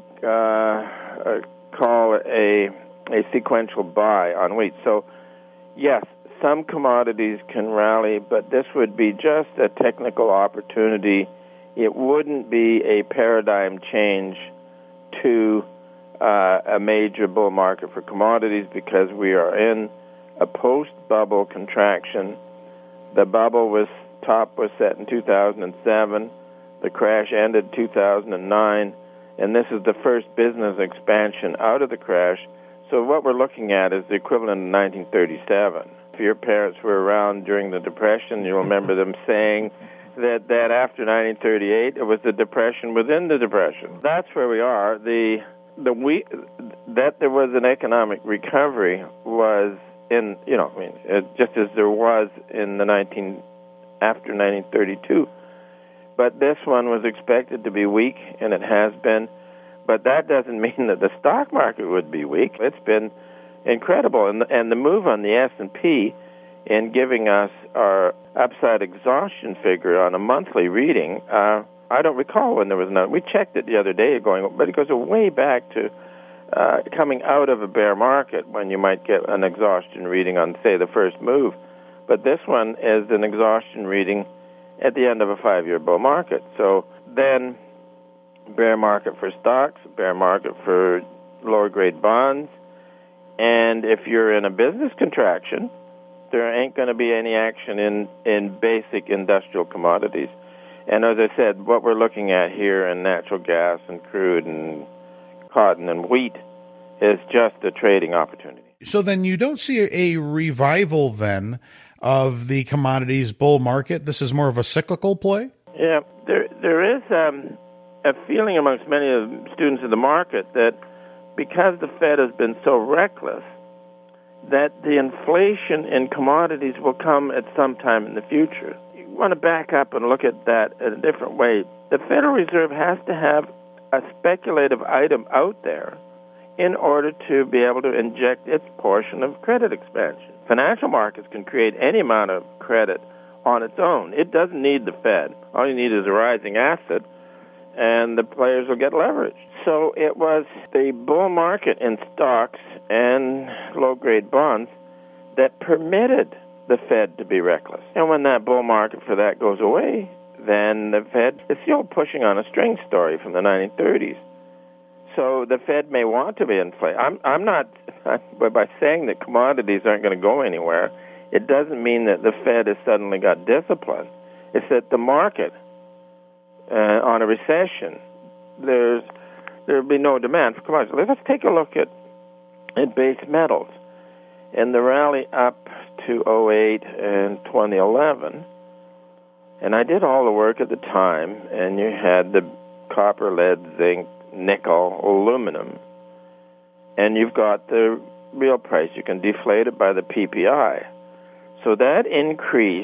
call a sequential buy on wheat. So, yes, some commodities can rally, but this would be just a technical opportunity. It wouldn't be a paradigm change to a major bull market for commodities, because we are in a post-bubble contraction. The bubble top was set in 2007. The crash ended in 2009, and this is the first business expansion out of the crash. So what we're looking at is the equivalent of 1937. If your parents were around during the Depression, you'll remember them saying that after 1938, it was the Depression within the Depression. That's where we are. That there was an economic recovery was just as there was in after 1932. But this one was expected to be weak, and it has been. But that doesn't mean that the stock market would be weak. It's been incredible. And the move on the S&P in giving us our upside exhaustion figure on a monthly reading, I don't recall when there was another. We checked it the other day, but it goes way back to coming out of a bear market when you might get an exhaustion reading on, say, the first move. But this one is an exhaustion reading at the end of a 5-year bull market. So then bear market for stocks, bear market for lower-grade bonds, and if you're in a business contraction, there ain't going to be any action in basic industrial commodities. And as I said, what we're looking at here in natural gas and crude and cotton and wheat is just a trading opportunity. So then you don't see a revival then of the commodities bull market? This is more of a cyclical play? Yeah, there is a feeling amongst many of the students of the market that because the Fed has been so reckless that the inflation in commodities will come at some time in the future. You want to back up and look at that in a different way. The Federal Reserve has to have a speculative item out there in order to be able to inject its portion of credit expansion. Financial markets can create any amount of credit on its own. It doesn't need the Fed. All you need is a rising asset, and the players will get leverage. So it was the bull market in stocks and low-grade bonds that permitted the Fed to be reckless. And when that bull market for that goes away, then the Fed, it's the old pushing on a string story from the 1930s. So the Fed may want to be inflated. I'm not, by saying that commodities aren't going to go anywhere, it doesn't mean that the Fed has suddenly got discipline. It's that the market, on a recession, there'll be no demand for commodities. Let's take a look at base metals. In the rally up to 2008 and 2011, and I did all the work at the time, and you had the copper, lead, zinc, nickel, aluminum, and you've got the real price. You can deflate it by the PPI. So that increase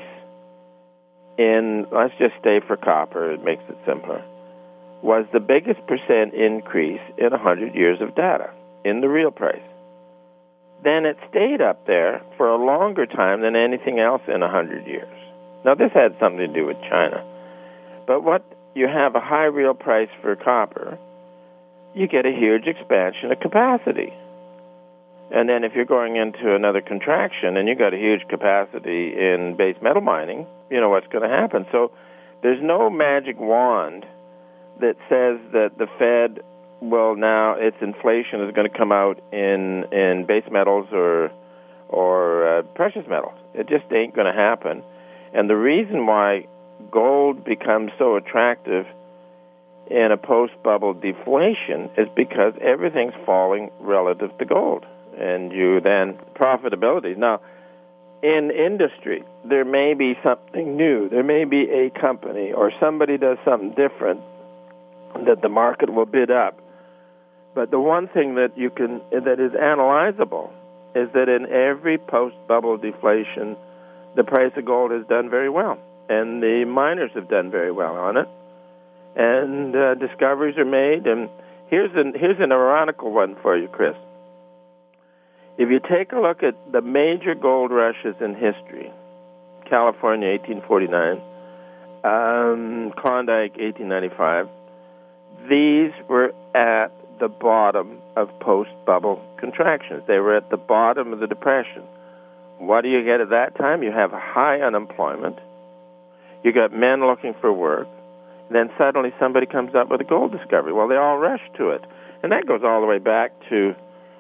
in, let's just stay for copper, it makes it simpler, was the biggest percent increase in 100 years of data in the real price. Then it stayed up there for a longer time than anything else in 100 years. Now, this had something to do with China. But what you have a high real price for copper, you get a huge expansion of capacity. And then if you're going into another contraction and you got a huge capacity in base metal mining, you know what's going to happen. So there's no magic wand that says that the Fed will now, its inflation is going to come out in base metals or precious metals. It just ain't going to happen. And the reason why gold becomes so attractive in a post-bubble deflation is because everything's falling relative to gold. And you then, profitability. Now, in industry, there may be something new. There may be a company or somebody does something different that the market will bid up. But the one thing that is analyzable is that in every post-bubble deflation, the price of gold has done very well, and the miners have done very well on it, and discoveries are made. And here's an ironical one for you, Chris. If you take a look at the major gold rushes in history, California, 1849, Klondike, 1895, these were at the bottom of post-bubble contractions. They were at the bottom of the Depression. What do you get at that time? You have high unemployment. You got men looking for work. Then suddenly somebody comes up with a gold discovery. Well, they all rush to it. And that goes all the way back to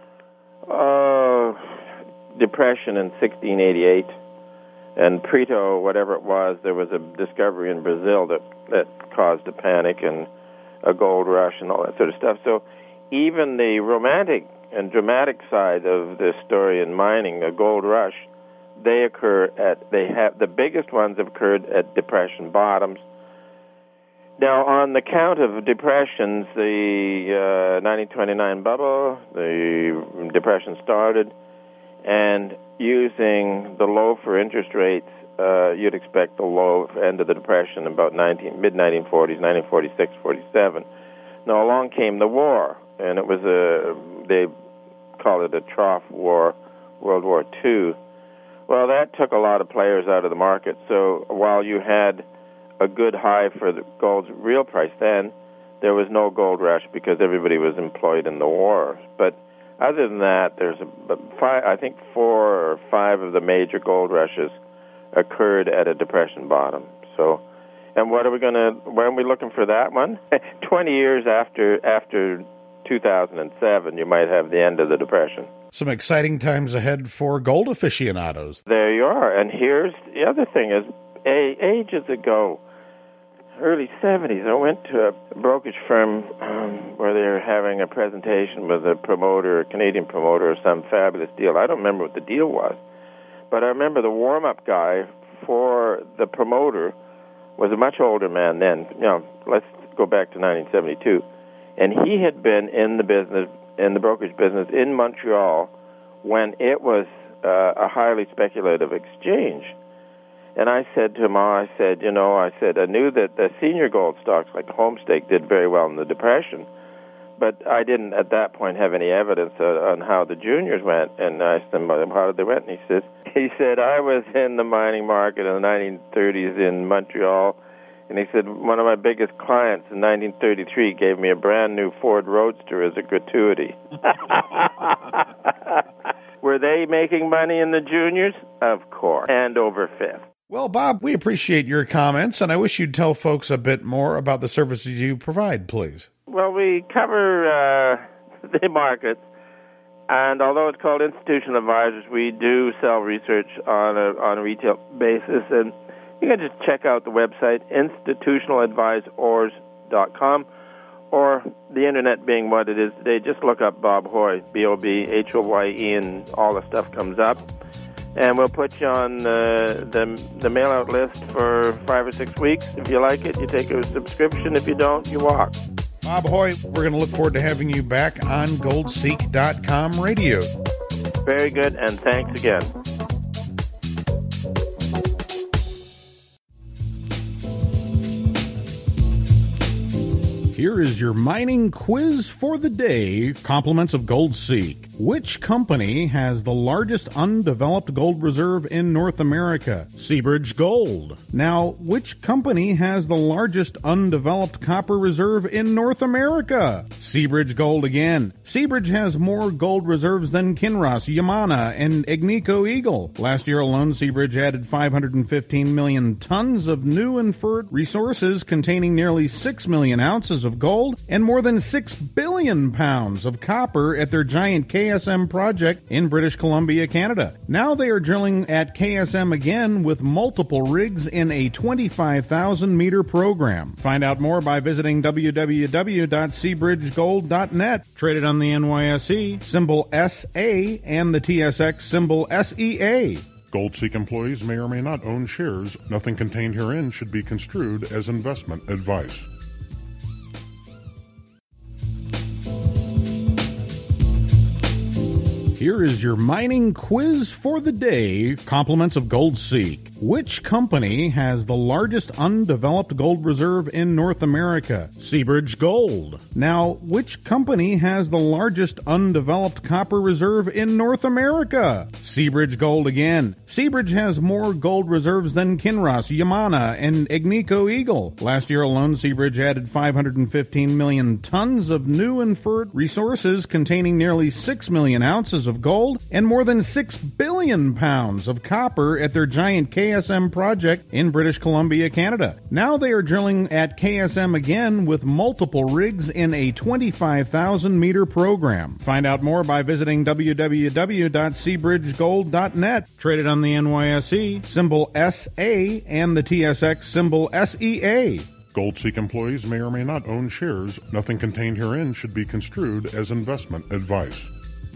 Depression in 1688. And Preto, whatever it was, there was a discovery in Brazil that caused a panic and a gold rush and all that sort of stuff. So even the romantic and dramatic side of this story in mining, a gold rush, the biggest ones have occurred at Depression bottoms. Now, on the count of depressions, the 1929 bubble, the Depression started, and using the low for interest rates, you'd expect the low end of the Depression about mid-1940s, 1946, 47. Now, along came the war, and it was they call it a trough war, World War II. Well, that took a lot of players out of the market. So while you had a good high for the gold's real price then, there was no gold rush because everybody was employed in the war. But other than that, there's I think 4 or 5 of the major gold rushes occurred at a Depression bottom. So, and when are we looking for that one? 20 years after 2007, you might have the end of the Depression. Some exciting times ahead for gold aficionados. There you are. And here's the other thing is, ages ago, early 70s, I went to a brokerage firm where they were having a presentation with a promoter, a Canadian promoter, of some fabulous deal. I don't remember what the deal was, but I remember the warm-up guy for the promoter was a much older man then. Let's go back to 1972. And he had been in the business in the brokerage business in Montreal when it was a highly speculative exchange. And I said to him, I knew that the senior gold stocks like Homestake did very well in the Depression, but I didn't at that point have any evidence on how the juniors went. And I asked him, how did they went? And he said, I was in the mining market in the 1930s in Montreal, and he said, one of my biggest clients in 1933 gave me a brand new Ford Roadster as a gratuity. Were they making money in the juniors? Of course, and over fifth. Well, Bob, we appreciate your comments, and I wish you'd tell folks a bit more about the services you provide, please. Well, we cover the markets, and although it's called Institutional Advisors, we do sell research on a retail basis, and you can just check out the website, institutionaladvisors.com, or the Internet being what it is today, just look up Bob Hoye, B-O-B-H-O-Y-E, and all the stuff comes up. And we'll put you on the mail-out list for 5 or 6 weeks. If you like it, you take a subscription. If you don't, you walk. Bob Hoye, we're going to look forward to having you back on GoldSeek.com radio. Very good, and thanks again. Here is your mining quiz for the day, compliments of GoldSeek. Which company has the largest undeveloped gold reserve in North America? Seabridge Gold. Now, which company has the largest undeveloped copper reserve in North America? Seabridge Gold again. Seabridge has more gold reserves than Kinross, Yamana, and Agnico Eagle. Last year alone, Seabridge added 515 million tons of new inferred resources containing nearly 6 million ounces of gold and more than 6 billion pounds of copper at their giant KSM project in British Columbia, Canada. Now they are drilling at KSM again with multiple rigs in a 25,000-meter program. Find out more by visiting www.seabridgegold.net. Traded on the NYSE, symbol SA, and the TSX, symbol SEA. GoldSeek employees may or may not own shares. Nothing contained herein should be construed as investment advice. Here is your mining quiz for the day, compliments of GoldSeek. Which company has the largest undeveloped gold reserve in North America? Seabridge Gold. Now, which company has the largest undeveloped copper reserve in North America? Seabridge Gold again. Seabridge has more gold reserves than Kinross, Yamana, and Agnico Eagle. Last year alone, Seabridge added 515 million tons of new inferred resources containing nearly 6 million ounces of gold and more than 6 billion pounds of copper at their giant KSM project in British Columbia, Canada. Now they are drilling at KSM again with multiple rigs in a 25,000-meter program. Find out more by visiting www.seabridgegold.net. Traded on the NYSE, symbol SA, and the TSX, symbol SEA. GoldSeek employees may or may not own shares. Nothing contained herein should be construed as investment advice.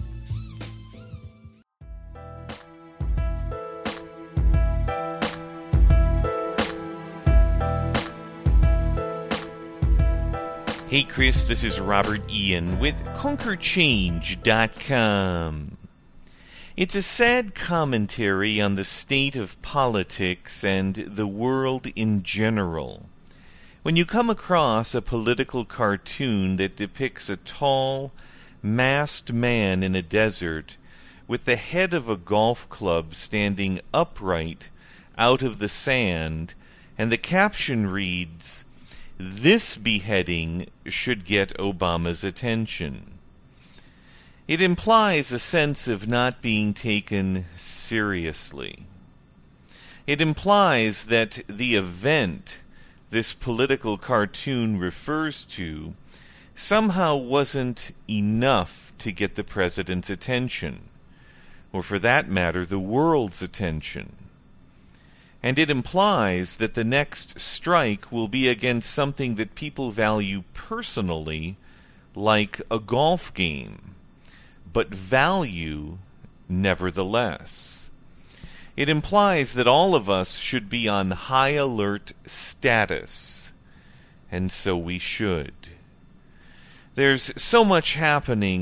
Hey Chris, this is Robert Ian with ConquerChange.com. It's a sad commentary on the state of politics and the world in general. When you come across a political cartoon that depicts a tall, masked man in a desert with the head of a golf club standing upright out of the sand, and the caption reads, "This beheading should get Obama's attention." It implies a sense of not being taken seriously. It implies that the event this political cartoon refers to somehow wasn't enough to get the president's attention, or for that matter, the world's attention. And it implies that the next strike will be against something that people value personally, like a golf game, but value nevertheless. It implies that all of us should be on high alert status, and so we should. There's so much happening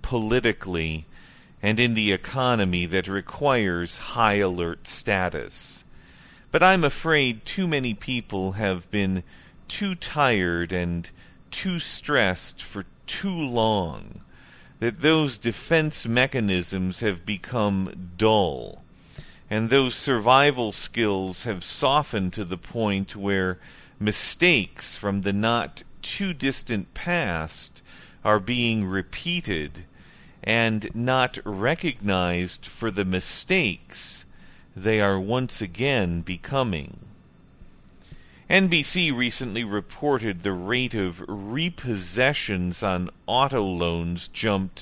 politically and in the economy that requires high alert status. But I'm afraid too many people have been too tired and too stressed for too long, that those defense mechanisms have become dull, and those survival skills have softened to the point where mistakes from the not too distant past are being repeated and not recognized for the mistakes they are once again becoming. NBC recently reported the rate of repossessions on auto loans jumped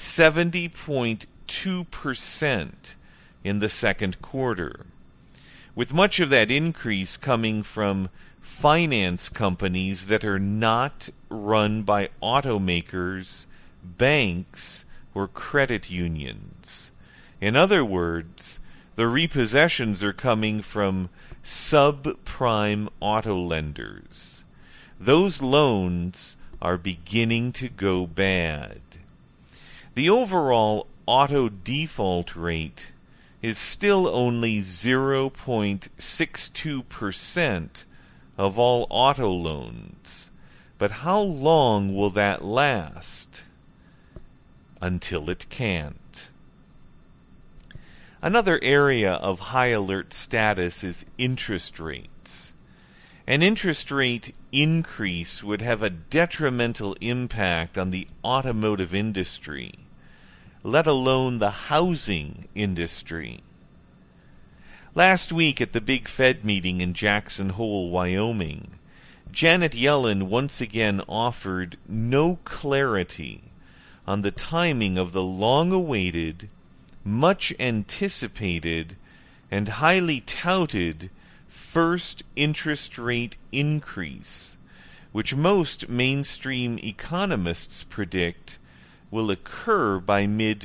70.2% in the second quarter, with much of that increase coming from finance companies that are not run by automakers, banks, or credit unions. In other words, the repossessions are coming from subprime auto lenders. Those loans are beginning to go bad. The overall auto default rate is still only 0.62% of all auto loans. But how long will that last? Until it can't. Another area of high alert status is interest rates. An interest rate increase would have a detrimental impact on the automotive industry, let alone the housing industry. Last week at the big Fed meeting in Jackson Hole, Wyoming, Janet Yellen once again offered no clarity on the timing of the long-awaited, much anticipated, and highly touted first interest rate increase, which most mainstream economists predict will occur by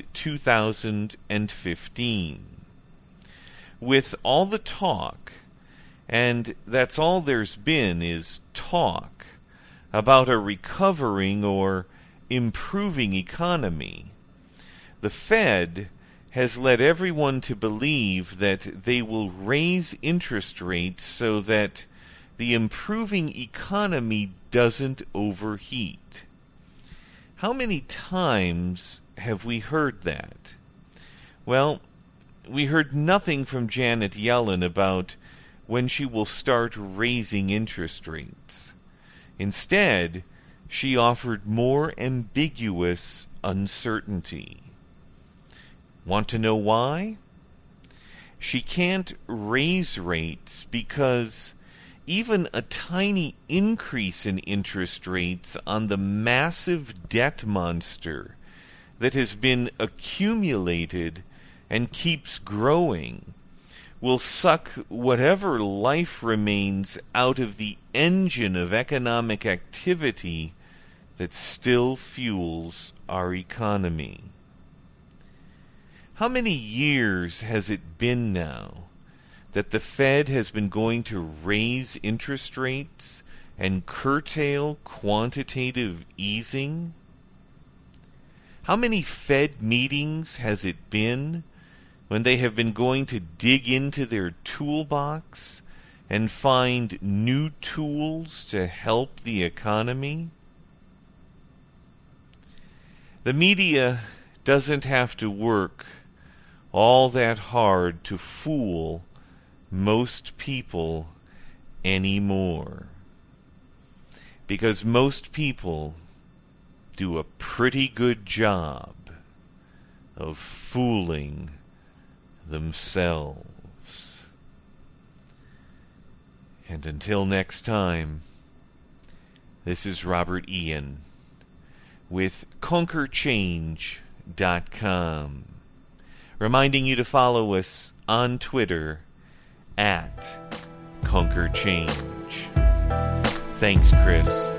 mid-2015. With all the talk, and that's all there's been is talk, about a recovering or improving economy, the Fed has led everyone to believe that they will raise interest rates so that the improving economy doesn't overheat. How many times have we heard that? Well, we heard nothing from Janet Yellen about when she will start raising interest rates. Instead, she offered more ambiguous uncertainty. Want to know why? She can't raise rates because even a tiny increase in interest rates on the massive debt monster that has been accumulated and keeps growing will suck whatever life remains out of the engine of economic activity that still fuels our economy. How many years has it been now that the Fed has been going to raise interest rates and curtail quantitative easing? How many Fed meetings has it been when they have been going to dig into their toolbox and find new tools to help the economy? The media doesn't have to work all that hard to fool most people anymore, because most people do a pretty good job of fooling themselves. And until next time, this is Robert Ian with ConquerChange.com, reminding you to follow us on Twitter @ConquerChange. Thanks, Chris.